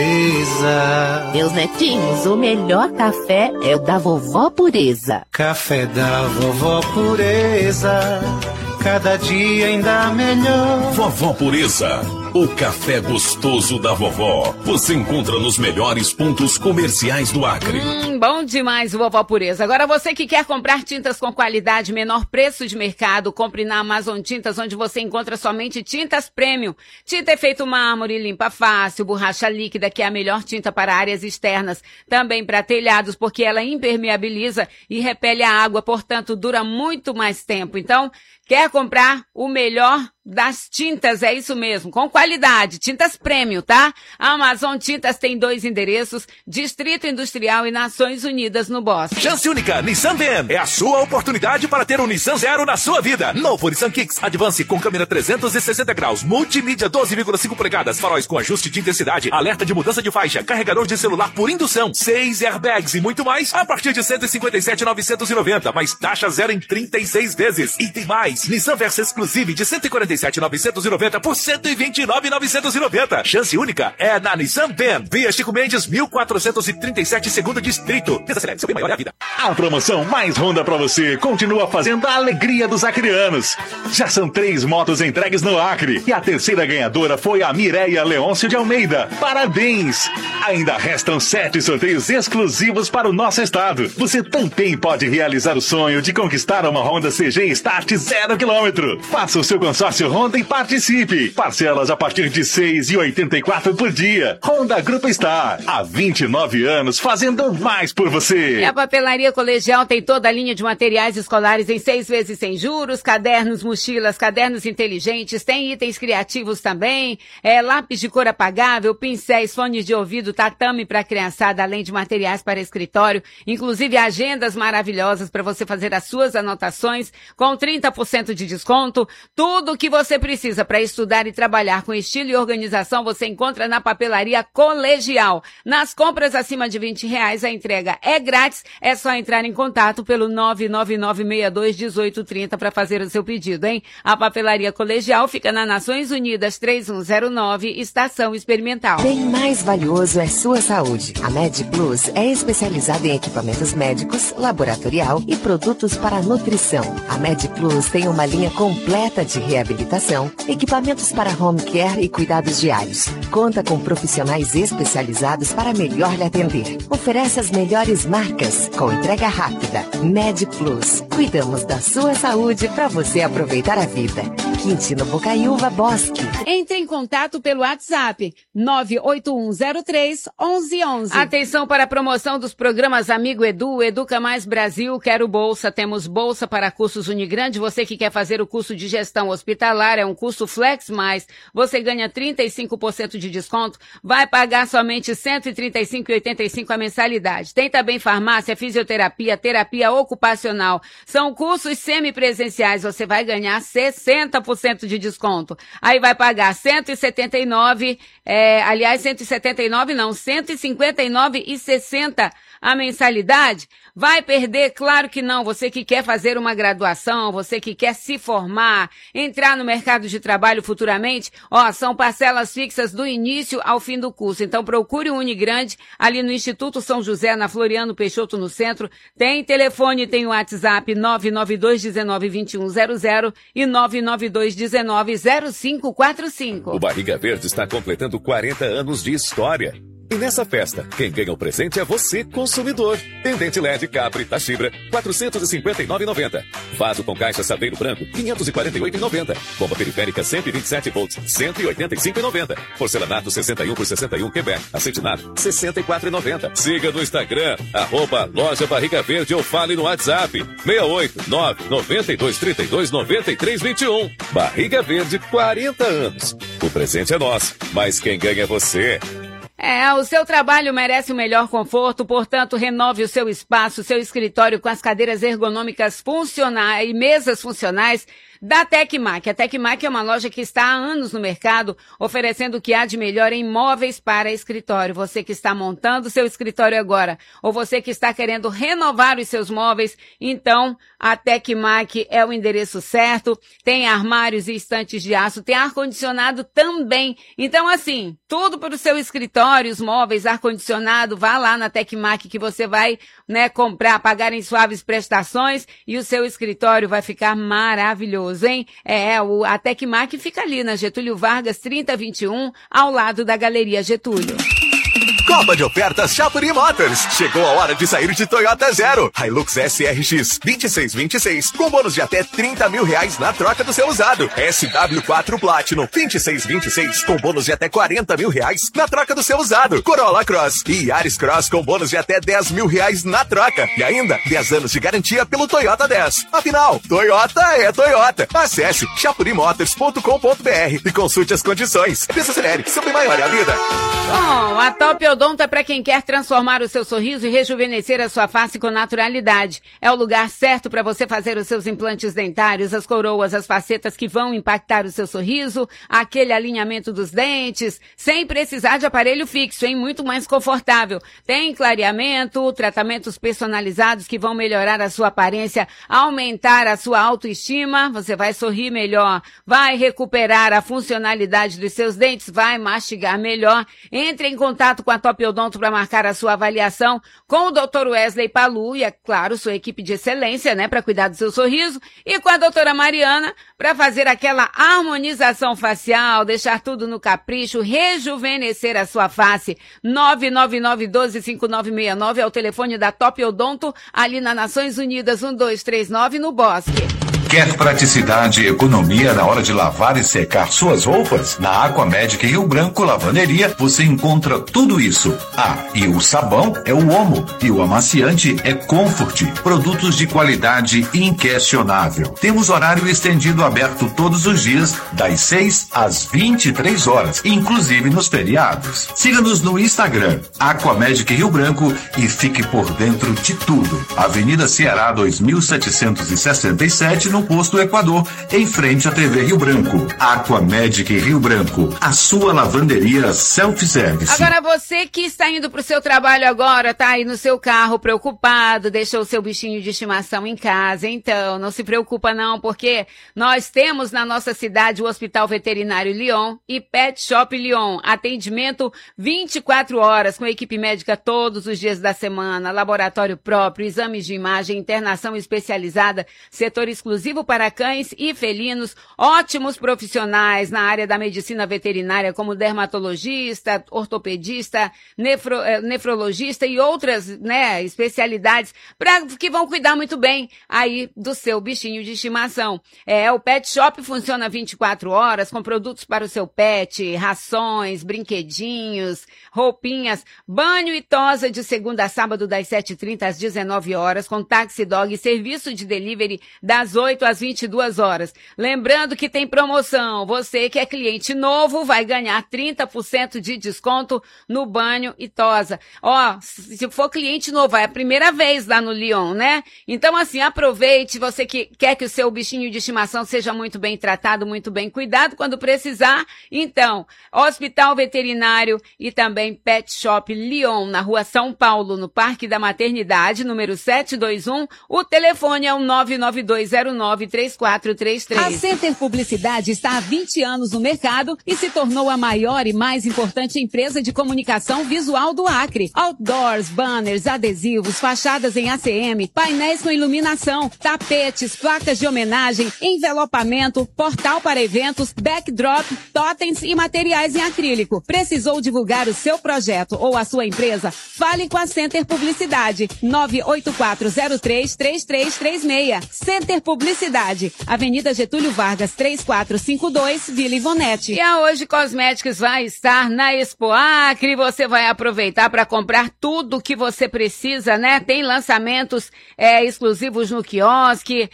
K: Pureza.
T: Meus netinhos, o melhor café é o da vovó Pureza.
K: Café da vovó Pureza, cada dia ainda melhor.
I: Vovó Pureza, o café gostoso da vovó. Você encontra nos melhores pontos comerciais do Acre.
R: Hum, bom demais, Vovó Pureza. Agora você que quer comprar tintas com qualidade, menor preço de mercado, compre na Amazon Tintas, onde você encontra somente tintas premium. Tinta efeito mármore, limpa fácil, borracha líquida, que é a melhor tinta para áreas externas. Também para telhados, porque ela impermeabiliza e repele a água, portanto dura muito mais tempo. Então, quer comprar o melhor das tintas? É isso mesmo, com qualidade, tintas premium, tá? A Amazon Tintas tem dois endereços, Distrito Industrial e Nações Unidas no Bosque.
S: Chance única, Nissan Van. É a sua oportunidade para ter um Nissan Zero na sua vida. Novo Nissan Kicks Advance com câmera trezentos e sessenta graus, multimídia doze vírgula cinco polegadas, faróis com ajuste de intensidade, alerta de mudança de faixa, carregador de celular por indução, seis airbags e muito mais, a partir de cento e cinquenta e sete mil novecentos e noventa, mais taxa zero em trinta e seis vezes. E tem mais, Nissan Versa Exclusive de cento e quarenta e sete mil novecentos e noventa por cento e vinte e nove mil novecentos e noventa. Chance única é na Nissan Van. Via Chico Mendes, mil quatrocentos e trinta e sete, segundo distrito. Desacelere, seu bem maior é a vida.
V: A promoção mais Honda pra você continua fazendo a alegria dos acreanos. Já são três motos entregues no Acre e a terceira ganhadora foi a Mireia Leôncio de Almeida. Parabéns! Ainda restam sete sorteios exclusivos para o nosso estado. Você também pode realizar o sonho de conquistar uma Honda C G Start zero quilômetro. Faça o seu consórcio Honda e participe. Parcelas a partir de seis reais e oitenta e quatro centavos por dia. Honda Grupo Star, há vinte e nove anos fazendo mais por você.
R: E a Papelaria Colegial tem toda a linha de materiais escolares em seis vezes sem juros, cadernos, mochilas, cadernos inteligentes, tem itens criativos também, é, lápis de cor apagável, pincéis, fones de ouvido, tatame para criançada, além de materiais para escritório, inclusive agendas maravilhosas para você fazer as suas anotações com trinta por cento de desconto. Tudo o que você precisa para estudar e trabalhar com estilo e organização você encontra na Papelaria Colegial. Nas compras acima de vinte reais a entrega é grátis, é só entrar em contato pelo nove nove nove seis dois um oito três zero para fazer o seu pedido, hein? A Papelaria Colegial fica na Nações Unidas três um zero nove, Estação Experimental.
Q: Bem mais valioso é sua saúde. A Med Plus é especializada em equipamentos médicos, laboratorial e produtos para nutrição. A Med Plus tem uma linha completa de reabilitação, equipamentos para home care e cuidados diários. Conta com profissionais especializados para melhor lhe atender. Oferece as melhores marcas com entrega rápida. Med Plus. Cuidamos da sua saúde para você aproveitar a vida. Requinte no Bocaiúva Bosque.
R: Entre em contato pelo WhatsApp nove oito um zero três onze onze.
E: Atenção para a promoção dos programas Amigo Edu, Educa Mais Brasil, Quero Bolsa. Temos bolsa para cursos Unigrande. Você que quer fazer o curso de gestão hospitalar, é um curso Flex Mais. Você ganha trinta e cinco por cento de desconto, vai pagar somente cento e trinta e cinco reais e oitenta e cinco centavos a mensalidade. Tem também farmácia, fisioterapia, terapia ocupacional. São cursos semipresenciais. Você vai ganhar sessenta por cento de desconto. Aí vai pagar cento e setenta e nove reais, é, aliás, cento e setenta e nove não, cento e cinquenta e nove reais e sessenta centavos a mensalidade. Vai perder? Claro que não. Você que quer fazer uma graduação, você que quer se formar, entrar no mercado de trabalho futuramente, ó, são parcelas fixas do início ao fim do curso. Então procure o Unigrande ali no Instituto São José, na Floriano Peixoto, no centro. Tem telefone, tem o WhatsApp nove nove dois um nove dois um zero zero e nove nove dois um nove zero cinco quatro cinco.
I: O Barriga Verde está completando quarenta anos de história. E nessa festa, quem ganha o presente é você, consumidor. Pendente L E D Capri Tachibra, quatrocentos e cinquenta e nove reais e noventa centavos. Vaso com caixa Saveiro Branco, quinhentos e quarenta e oito reais e noventa centavos. Bomba periférica cento e vinte e sete volts, cento e oitenta e cinco reais e noventa centavos. Porcelanato sessenta e um por sessenta e um Quebec. Acetinato, sessenta e quatro reais e noventa centavos. Siga no Instagram, arroba Loja Barriga Verde ou fale no WhatsApp, seis oito nove nove dois três dois nove três dois um. Barriga Verde, quarenta anos. O presente é nosso, mas quem ganha é você.
E: É, o seu trabalho merece o melhor conforto, portanto, renove o seu espaço, o seu escritório com as cadeiras ergonômicas funcionais e mesas funcionais da Tecmac. A Tecmac é uma loja que está há anos no mercado, oferecendo o que há de melhor em móveis para escritório. Você que está montando seu escritório agora, ou você que está querendo renovar os seus móveis, então a Tecmac é o endereço certo. Tem armários e estantes de aço, tem ar-condicionado também. Então, assim, tudo para o seu escritório, os móveis, ar-condicionado, vá lá na Tecmac que você vai, né, comprar, pagar em suaves prestações e o seu escritório vai ficar maravilhoso. Hein? É, o, a Tecmac fica ali na Getúlio Vargas trinta vinte e um, ao lado da Galeria Getúlio.
S: Copa de ofertas Chapuri Motors. Chegou a hora de sair de Toyota Zero. Hilux S R X vinte e seis vinte e seis com bônus de até trinta mil reais na troca do seu usado. S W quatro Platinum vinte e seis vinte e seis com bônus de até quarenta mil reais na troca do seu usado. Corolla Cross e Yaris Cross com bônus de até dez mil reais na troca. E ainda dez anos de garantia pelo Toyota dez. Afinal, Toyota é Toyota. Acesse chapuri motors ponto com ponto b r e consulte as condições. Desacelere, sempre maior é a vida.
E: Bom, a Top Odonto é para quem quer transformar o seu sorriso e rejuvenescer a sua face com naturalidade. É o lugar certo para você fazer os seus implantes dentários, as coroas, as facetas que vão impactar o seu sorriso, aquele alinhamento dos dentes, sem precisar de aparelho fixo, hein? Muito mais confortável. Tem clareamento, tratamentos personalizados que vão melhorar a sua aparência, aumentar a sua autoestima, você vai sorrir melhor, vai recuperar a funcionalidade dos seus dentes, vai mastigar melhor. Entre em contato com a Top Odonto para marcar a sua avaliação com o doutor Wesley Palu e, é claro, sua equipe de excelência, né, para cuidar do seu sorriso, e com a doutora Mariana para fazer aquela harmonização facial, deixar tudo no capricho, rejuvenescer a sua face. nove nove nove um dois cinco nove seis nove é o telefone da Top Odonto, ali na Nações Unidas um dois três nove, no Bosque.
F: Quer praticidade e economia na hora de lavar e secar suas roupas? Na Aquamedic Rio Branco Lavanderia você encontra tudo isso. Ah, e o sabão é o Omo e o amaciante é Comfort. Produtos de qualidade inquestionável. Temos horário estendido aberto todos os dias, das seis às vinte e três horas, inclusive nos feriados. Siga-nos no Instagram, Aquamedic Rio Branco, e fique por dentro de tudo. Avenida Ceará dois mil setecentos e sessenta e sete, no posto Equador, em frente à T V Rio Branco. Aquamedic Rio Branco, a sua lavanderia self-service.
E: Agora você que está indo para o seu trabalho agora, tá aí no seu carro preocupado, deixou o seu bichinho de estimação em casa, então não se preocupa não, porque nós temos na nossa cidade o Hospital Veterinário Lyon e Pet Shop Lyon, atendimento vinte e quatro horas, com equipe médica todos os dias da semana, laboratório próprio, exames de imagem, internação especializada, setor exclusivo exclusivo para cães e felinos, ótimos profissionais na área da medicina veterinária, como dermatologista, ortopedista, nefro, eh, nefrologista e outras, né, especialidades pra, que vão cuidar muito bem aí do seu bichinho de estimação. É, o Pet Shop funciona vinte e quatro horas com produtos para o seu pet, rações, brinquedinhos, roupinhas, banho e tosa de segunda a sábado das sete e trinta às dezenove horas, com Taxi Dog e serviço de delivery das oito às vinte e duas horas. Lembrando que tem promoção. Você que é cliente novo vai ganhar trinta por cento de desconto no banho e tosa. Ó, se for cliente novo, é a primeira vez lá no Lyon, né? Então, assim, aproveite. Você que quer que o seu bichinho de estimação seja muito bem tratado, muito bem cuidado quando precisar. Então, Hospital Veterinário e também Pet Shop Lyon, na Rua São Paulo, no Parque da Maternidade, número setecentos e vinte e um. O telefone é o nove nove dois zero nove três quatro três três.
R: A Center Publicidade está há vinte anos no mercado e se tornou a maior e mais importante empresa de comunicação visual do Acre. Outdoors, banners, adesivos, fachadas em A C M, painéis com iluminação, tapetes, placas de homenagem, envelopamento, portal para eventos, backdrop, totens e materiais em acrílico. Precisou divulgar o seu projeto ou a sua empresa? Fale com a Center Publicidade. nove oito quatro zero três três três três seis. Center Publicidade. Avenida Getúlio Vargas, três quatro cinco dois, Vila Ivonete.
E: E a Hoje Cosméticos vai estar na Expo Acre. Você vai aproveitar para comprar tudo que você precisa, né? Tem lançamentos é, exclusivos no quiosque.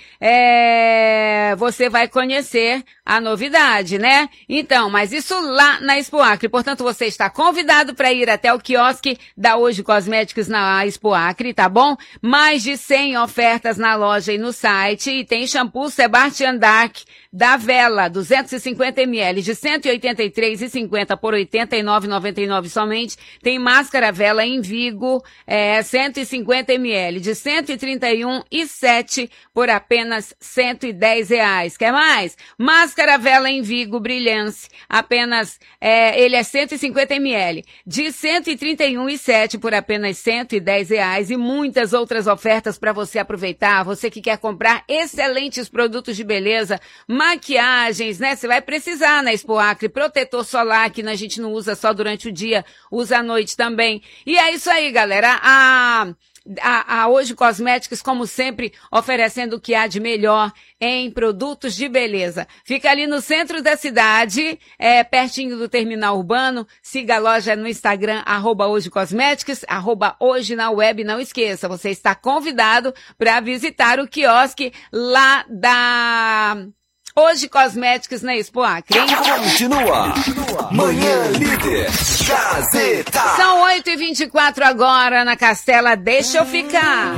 E: É, você vai conhecer a novidade, né? Então, mas isso lá na Expo Acre. Portanto, você está convidado para ir até o quiosque da Hoje Cosméticos na Expo Acre, tá bom? Mais de cem ofertas na loja e no site. E tem shampoo Sebastian Dark da Vela, duzentos e cinquenta mililitros, de cento e oitenta e três reais e cinquenta centavos por oitenta e nove reais e noventa e nove centavos somente. Tem máscara Vela em Vigo, é, cento e cinquenta mililitros, de cento e trinta e um reais e sete centavos por apenas cento e dez reais. Quer mais? Máscara Vela em Vigo Brilhance, apenas, é, ele é cento e cinquenta mililitros, de cento e trinta e um reais e sete centavos por apenas cento e dez reais, e muitas outras ofertas para você aproveitar. Você que quer comprar excelentes produtos de beleza, maquiagens, né? Você vai precisar na Expo Acre, protetor solar, que a gente não usa só durante o dia, usa à noite também. E é isso aí, galera. A... A, a Hoje Cosméticos, como sempre, oferecendo o que há de melhor em produtos de beleza. Fica ali no centro da cidade, é, pertinho do terminal urbano. Siga a loja no Instagram, arroba Hoje Cosméticos, arroba Hoje na web. Não esqueça, você está convidado para visitar o quiosque lá da Hoje Cosméticos na Expo Acre.
L: Continua. Manhã Líder. Gazeta.
E: São oito e vinte e quatro agora na Castela. Deixa eu ficar.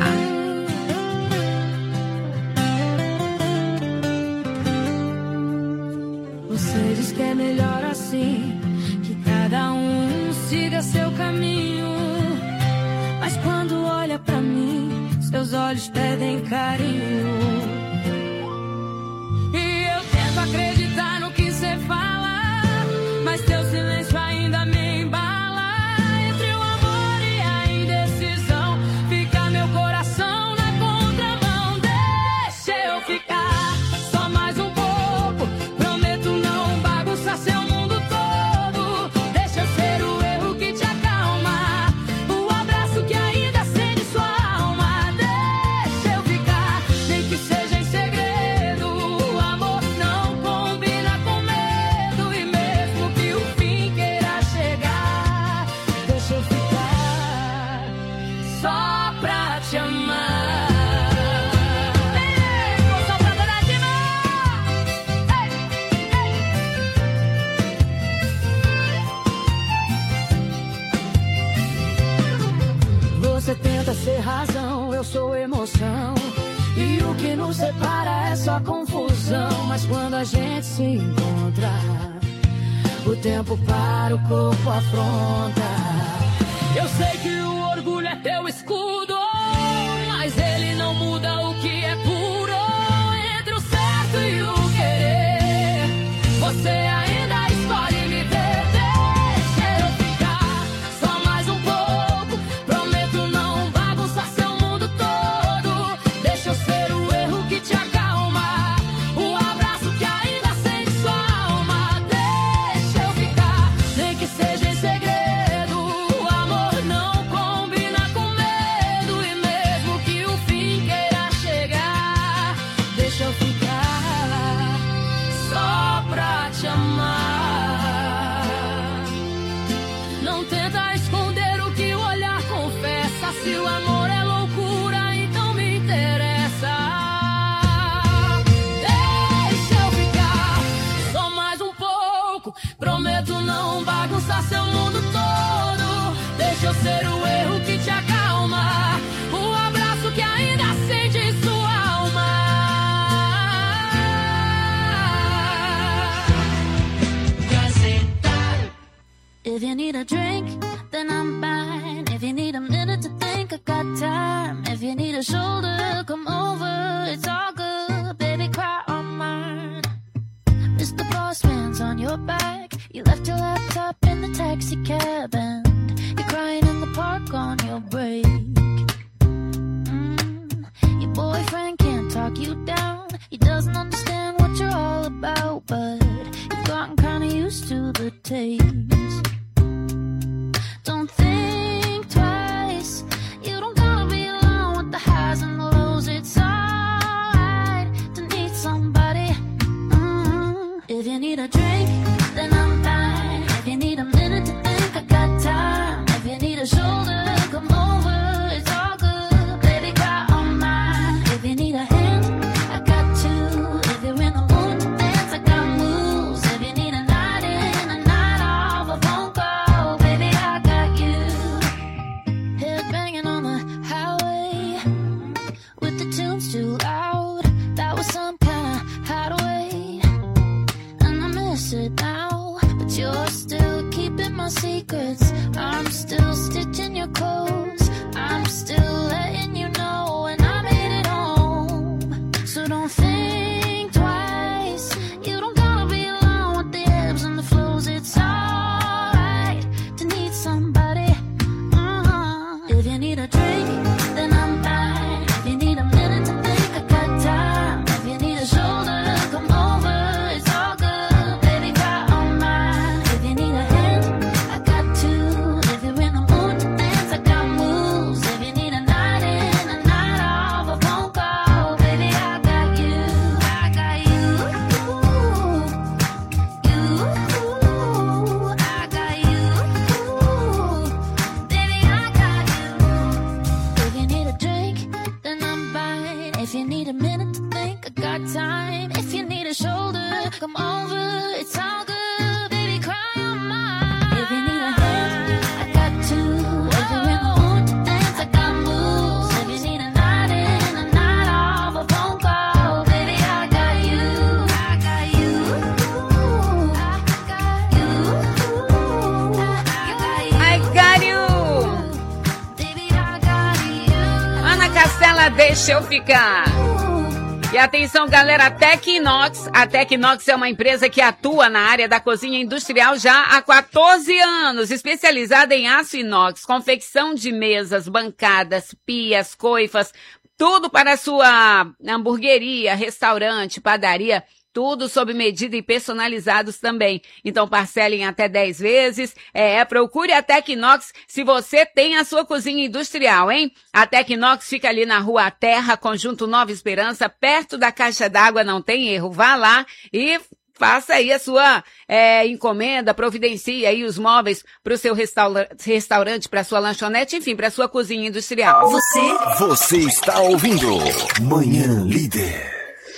D: Você diz que é melhor assim, que cada um siga seu caminho. Mas quando olha pra mim, seus olhos pedem carinho. Acreditar no que cê fala, mas teu silêncio ainda me embala. Entre o amor e a indecisão, fica meu coração na contramão. Deixa eu ficar só mais um pouco, prometo não bagunçar seu mundo todo. Deixa eu ser o erro que te acalma, o abraço que ainda acende sua alma. Deixa eu ficar, nem que seja em segredo. Você tenta ser razão, eu sou emoção. E o que nos separa é só confusão. Mas quando a gente se encontra, o tempo para, o corpo afronta. Eu sei que o orgulho é teu escudo, mas ele não muda o que é puro. Entre o certo e o querer, você ainda escolhe me ver. Te acalma, seu mundo todo. Deixa eu ser o erro que te acalma, um abraço que ainda acende sua alma. Gazeta. If you need a drink, then I'm fine. If you need a minute to think, I got time. If you need a shoulder, come over, it's all good. Baby, cry on mine. Mister Boss Man's on your back. You left your laptop in the taxi cab and you're crying in the park on your break. Mm. Your boyfriend can't talk you down. He doesn't understand what you're all about, but you've gotten kinda used to the taste. Don't think twice. You don't gotta be alone with the highs and the lows. It's alright to need somebody. Mm. If you need a drink, then I'm fine. If you need a minute to think, I got time. If you need a shoulder, come over, it's all good. Baby, cry on mine. If you need a hand, I got two. If you're in the mood to dance, I got moves. If you need a night in, a night off, a phone call, baby, I got you. Head banging on the highway with the tunes too loud. That was some kind of hideaway, and I miss it now. But you're still keeping my secrets. I'm still stitching your clothes. I'm still letting you know when I made it home. So don't think twice. You don't gotta be alone with the ebbs and the flows. It's alright to need somebody. Uh-huh. If you need a drink, then I'm fine. If you need a minute to think, I got time. If you need a shoulder, come over, it's all good. Baby, cry on mine. If you need a hand, I got two. If you're in the mood to dance, I got moves. If you need a night in, a night off, a phone call, baby, I got you. I got you. You. I got you. Baby, I got you. If you need a drink, then I'm fine. If you need a minute to think, I got time. If you need a shoulder, come over, it's all good. Baby, cry on mine. If you need a hand, I got two. If you're in the mood to dance, I got moves. If you need a night in, a night off, a phone call, baby, I got you. I got you. I got you.
E: I got you.
D: Baby, I got you.
E: Ana Castela, deixa eu ficar. E atenção, galera, a Tecnox. A Tecnox é uma empresa que atua na área da cozinha industrial já há quatorze anos, especializada em aço inox, confecção de mesas, bancadas, pias, coifas, tudo para a sua hamburgueria, restaurante, padaria, tudo sob medida e personalizados também. Então parcelem até dez vezes. É, procure a Tecnox se você tem a sua cozinha industrial, hein? A Tecnox fica ali na Rua Terra, Conjunto Nova Esperança, perto da caixa d'água, não tem erro. Vá lá e faça aí a sua é, encomenda, providencie aí os móveis para o seu restaura- restaurante, para a sua lanchonete, enfim, para a sua cozinha industrial.
V: Você, você está ouvindo Manhã Líder.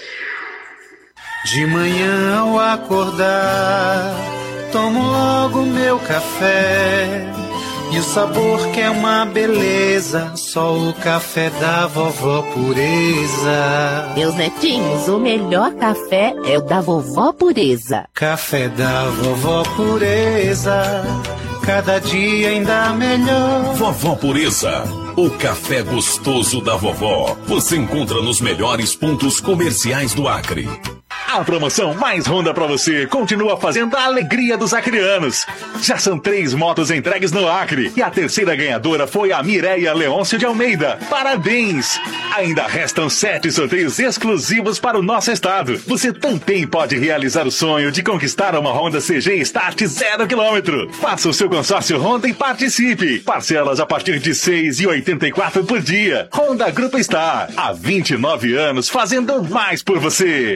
H: De manhã ao acordar, tomo logo meu café. E o sabor que é uma beleza, só o café da vovó Pureza.
T: Meus netinhos, o melhor café é o da vovó Pureza.
H: Café da vovó Pureza, cada dia ainda melhor.
I: Vovó Pureza, o café gostoso da vovó. Você encontra nos melhores pontos comerciais do Acre.
S: A promoção mais Honda pra você continua fazendo a alegria dos acrianos. Já são três motos entregues no Acre e a terceira ganhadora foi a Mireia Leôncio de Almeida. Parabéns! Ainda restam sete sorteios exclusivos para o nosso estado. Você também pode realizar o sonho de conquistar uma Honda C G Start zero quilômetro. Faça o seu consórcio Honda e participe. Parcelas a partir de seis reais e oitenta e quatro centavos por dia. Honda Grupo Star, há vinte e nove anos fazendo mais por você.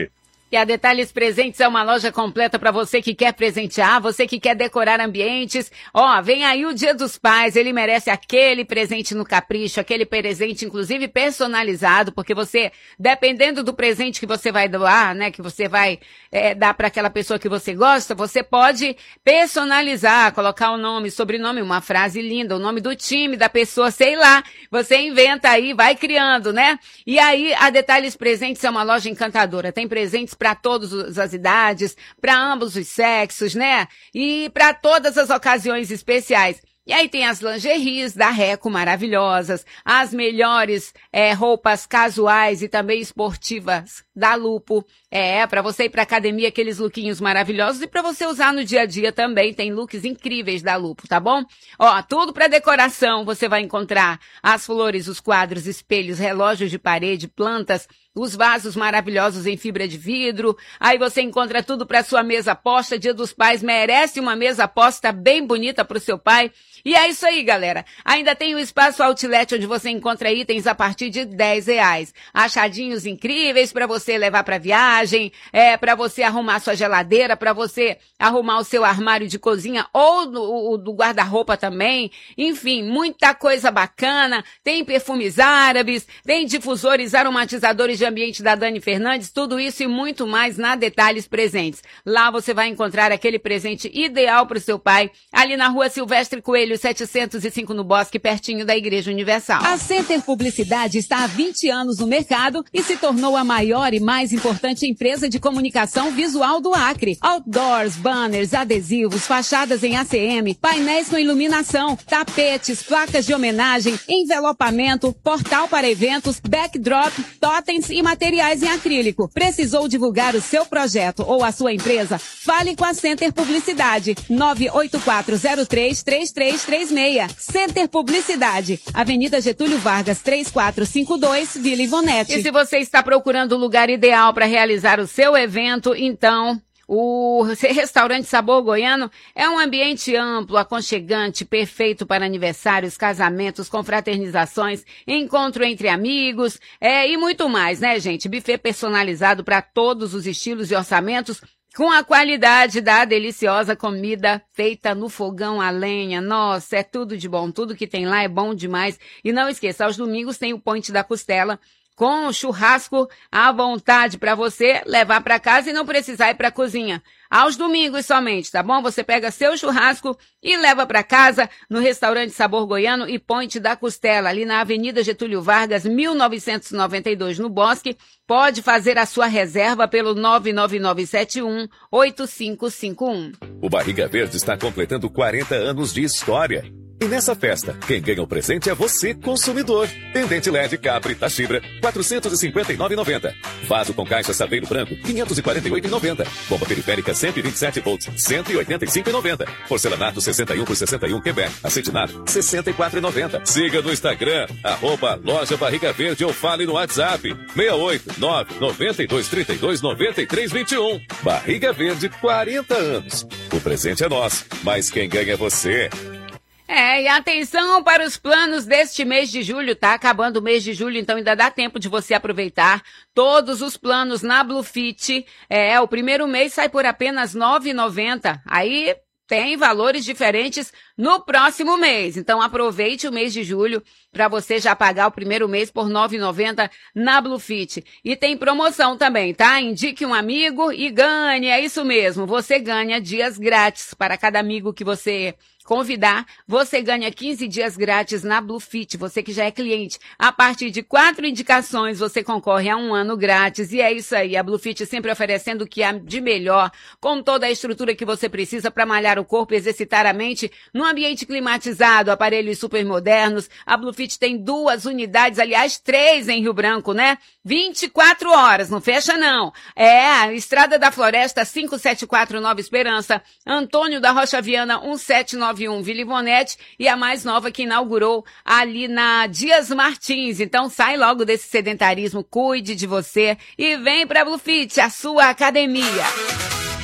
E: E a Detalhes Presentes é uma loja completa para você que quer presentear, você que quer decorar ambientes. Ó, vem aí o Dia dos Pais, ele merece aquele presente no capricho, aquele presente inclusive personalizado, porque você, dependendo do presente que você vai doar, né, que você vai é, dar para aquela pessoa que você gosta, você pode personalizar, colocar o nome, sobrenome, uma frase linda, o nome do time, da pessoa, sei lá. Você inventa aí, vai criando, né? E aí a Detalhes Presentes é uma loja encantadora, tem presentes para todas as idades, para ambos os sexos, né? E para todas as ocasiões especiais. E aí tem as lingeries da Reco maravilhosas, as melhores é, roupas casuais e também esportivas da Lupo. É, para você ir pra academia, aqueles lookinhos maravilhosos, e para você usar no dia a dia também, tem looks incríveis da Lupo, tá bom? Ó, tudo para decoração, você vai encontrar as flores, os quadros, espelhos, relógios de parede, plantas, os vasos maravilhosos em fibra de vidro. Aí você encontra tudo para sua mesa posta. Dia dos Pais merece uma mesa posta bem bonita pro seu pai. E é isso aí, galera. Ainda tem o Espaço Outlet, onde você encontra itens a partir de dez reais. Achadinhos incríveis para você levar para viagem, é, para você arrumar sua geladeira, para você arrumar o seu armário de cozinha ou do, do guarda-roupa também. Enfim, muita coisa bacana. Tem perfumes árabes, tem difusores aromatizadores de ambiente da Dani Fernandes, tudo isso e muito mais na Detalhes Presentes. Lá você vai encontrar aquele presente ideal para o seu pai, ali na Rua Silvestre Coelho, setecentos e cinco no Bosque, pertinho da Igreja Universal.
R: A Center Publicidade está há vinte anos no mercado e se tornou a maior e mais importante empresa de comunicação visual do Acre. Outdoors, banners, adesivos, fachadas em A C M, painéis com iluminação, tapetes, placas de homenagem, envelopamento, portal para eventos, backdrop, totens e materiais em acrílico. Precisou divulgar o seu projeto ou a sua empresa? Fale com a Center Publicidade. nove oito quatro zero três três três três seis. Center Publicidade. Avenida Getúlio Vargas, três quatro cinco dois, Vila Ivonete.
E: E se você está procurando o lugar ideal para realizar o seu evento, então o Restaurante Sabor Goiano é um ambiente amplo, aconchegante, perfeito para aniversários, casamentos, confraternizações, encontro entre amigos, é, e muito mais, né, gente? Buffet personalizado para todos os estilos e orçamentos, com a qualidade da deliciosa comida feita no fogão a lenha. Nossa, é tudo de bom. Tudo que tem lá é bom demais. E não esqueça, aos domingos tem o Ponte da Costela, com churrasco à vontade para você levar para casa e não precisar ir para a cozinha. Aos domingos somente, tá bom? Você pega seu churrasco e leva para casa no Restaurante Sabor Goiano e Ponte da Costela, ali na Avenida Getúlio Vargas, mil novecentos e noventa e dois, no Bosque. Pode fazer a sua reserva pelo nove nove nove sete um oito cinco cinco um.
I: O Barriga Verde está completando quarenta anos de história. E nessa festa, quem ganha o presente é você, consumidor. Pendente L E D Capri Tachibra, quatrocentos e cinquenta e nove reais e noventa centavos. Vaso com caixa Saveiro Branco, quinhentos e quarenta e oito reais e noventa centavos. Bomba periférica cento e vinte e sete volts, cento e oitenta e cinco reais e noventa centavos. Porcelanato sessenta e um por sessenta e um Quebec. Acetinado, sessenta e quatro reais e noventa centavos. Siga no Instagram, arroba Loja Barriga Verde ou fale no WhatsApp, seis oito nove nove dois três dois nove três dois um. Barriga Verde, quarenta anos. O presente é nosso, mas quem ganha é você.
E: É, e atenção para os planos deste mês de julho, tá acabando o mês de julho, então ainda dá tempo de você aproveitar todos os planos na Bluefit. É, o primeiro mês sai por apenas nove reais e noventa centavos. Aí tem valores diferentes no próximo mês. Então aproveite o mês de julho para você já pagar o primeiro mês por nove reais e noventa centavos na Bluefit. E tem promoção também, tá? Indique um amigo e ganhe, é isso mesmo. Você ganha dias grátis para cada amigo que você convidar, você ganha quinze dias grátis na Bluefit, você que já é cliente. A partir de quatro indicações, você concorre a um ano grátis. E é isso aí, a Bluefit sempre oferecendo o que há de melhor, com toda a estrutura que você precisa para malhar o corpo e exercitar a mente num ambiente climatizado, aparelhos super modernos. A Bluefit tem duas unidades, aliás, três em Rio Branco, né? vinte e quatro horas, não fecha não. É, Estrada da Floresta, quinhentos e setenta e quatro, Nova Esperança, Antônio da Rocha Viana, cento e setenta e um, Vila Ivonete, e a mais nova que inaugurou ali na Dias Martins. Então sai logo desse sedentarismo, cuide de você e vem pra Bluefit, a sua academia.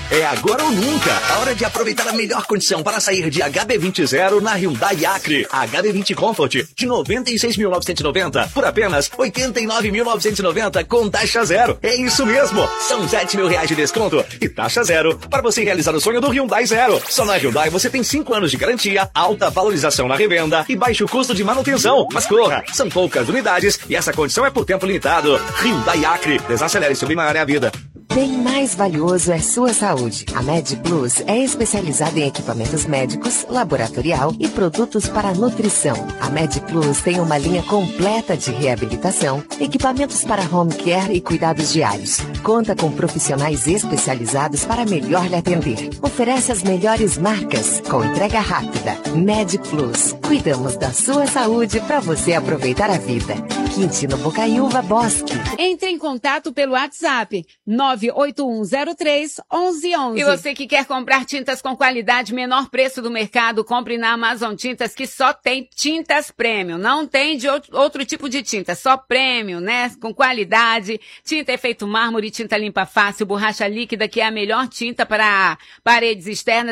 U: É agora ou nunca. A hora de aproveitar a melhor condição para sair de H B vinte zero na Hyundai Acre. H B vinte Comfort de noventa e seis mil novecentos e noventa por apenas oitenta e nove mil novecentos e noventa com taxa zero. É isso mesmo. São sete mil reais de desconto e taxa zero para você realizar o sonho do Hyundai Zero. Só na Hyundai você tem cinco anos de garantia, alta valorização na revenda e baixo custo de manutenção. Mas corra, são poucas unidades e essa condição é por tempo limitado. Hyundai Acre. Desacelere e submarine a vida.
Q: Bem mais valioso é sua saúde. A MedPlus é especializada em equipamentos médicos, laboratorial e produtos para nutrição. A MedPlus tem uma linha completa de reabilitação, equipamentos para home care e cuidados diários. Conta com profissionais especializados para melhor lhe atender. Oferece as melhores marcas com entrega rápida. MedPlus. Cuidamos da sua saúde para você aproveitar a vida. Quintino Bocaiúva Bosque.
R: Entre em contato pelo WhatsApp nove oito um zero três um um um um.
E: E você que quer comprar tintas com qualidade, menor preço do mercado, compre na Amazon Tintas, que só tem tintas premium. Não tem de outro, outro tipo de tinta, só premium, né? Com qualidade. Tinta efeito mármore, tinta limpa fácil, borracha líquida, que é a melhor tinta para paredes externas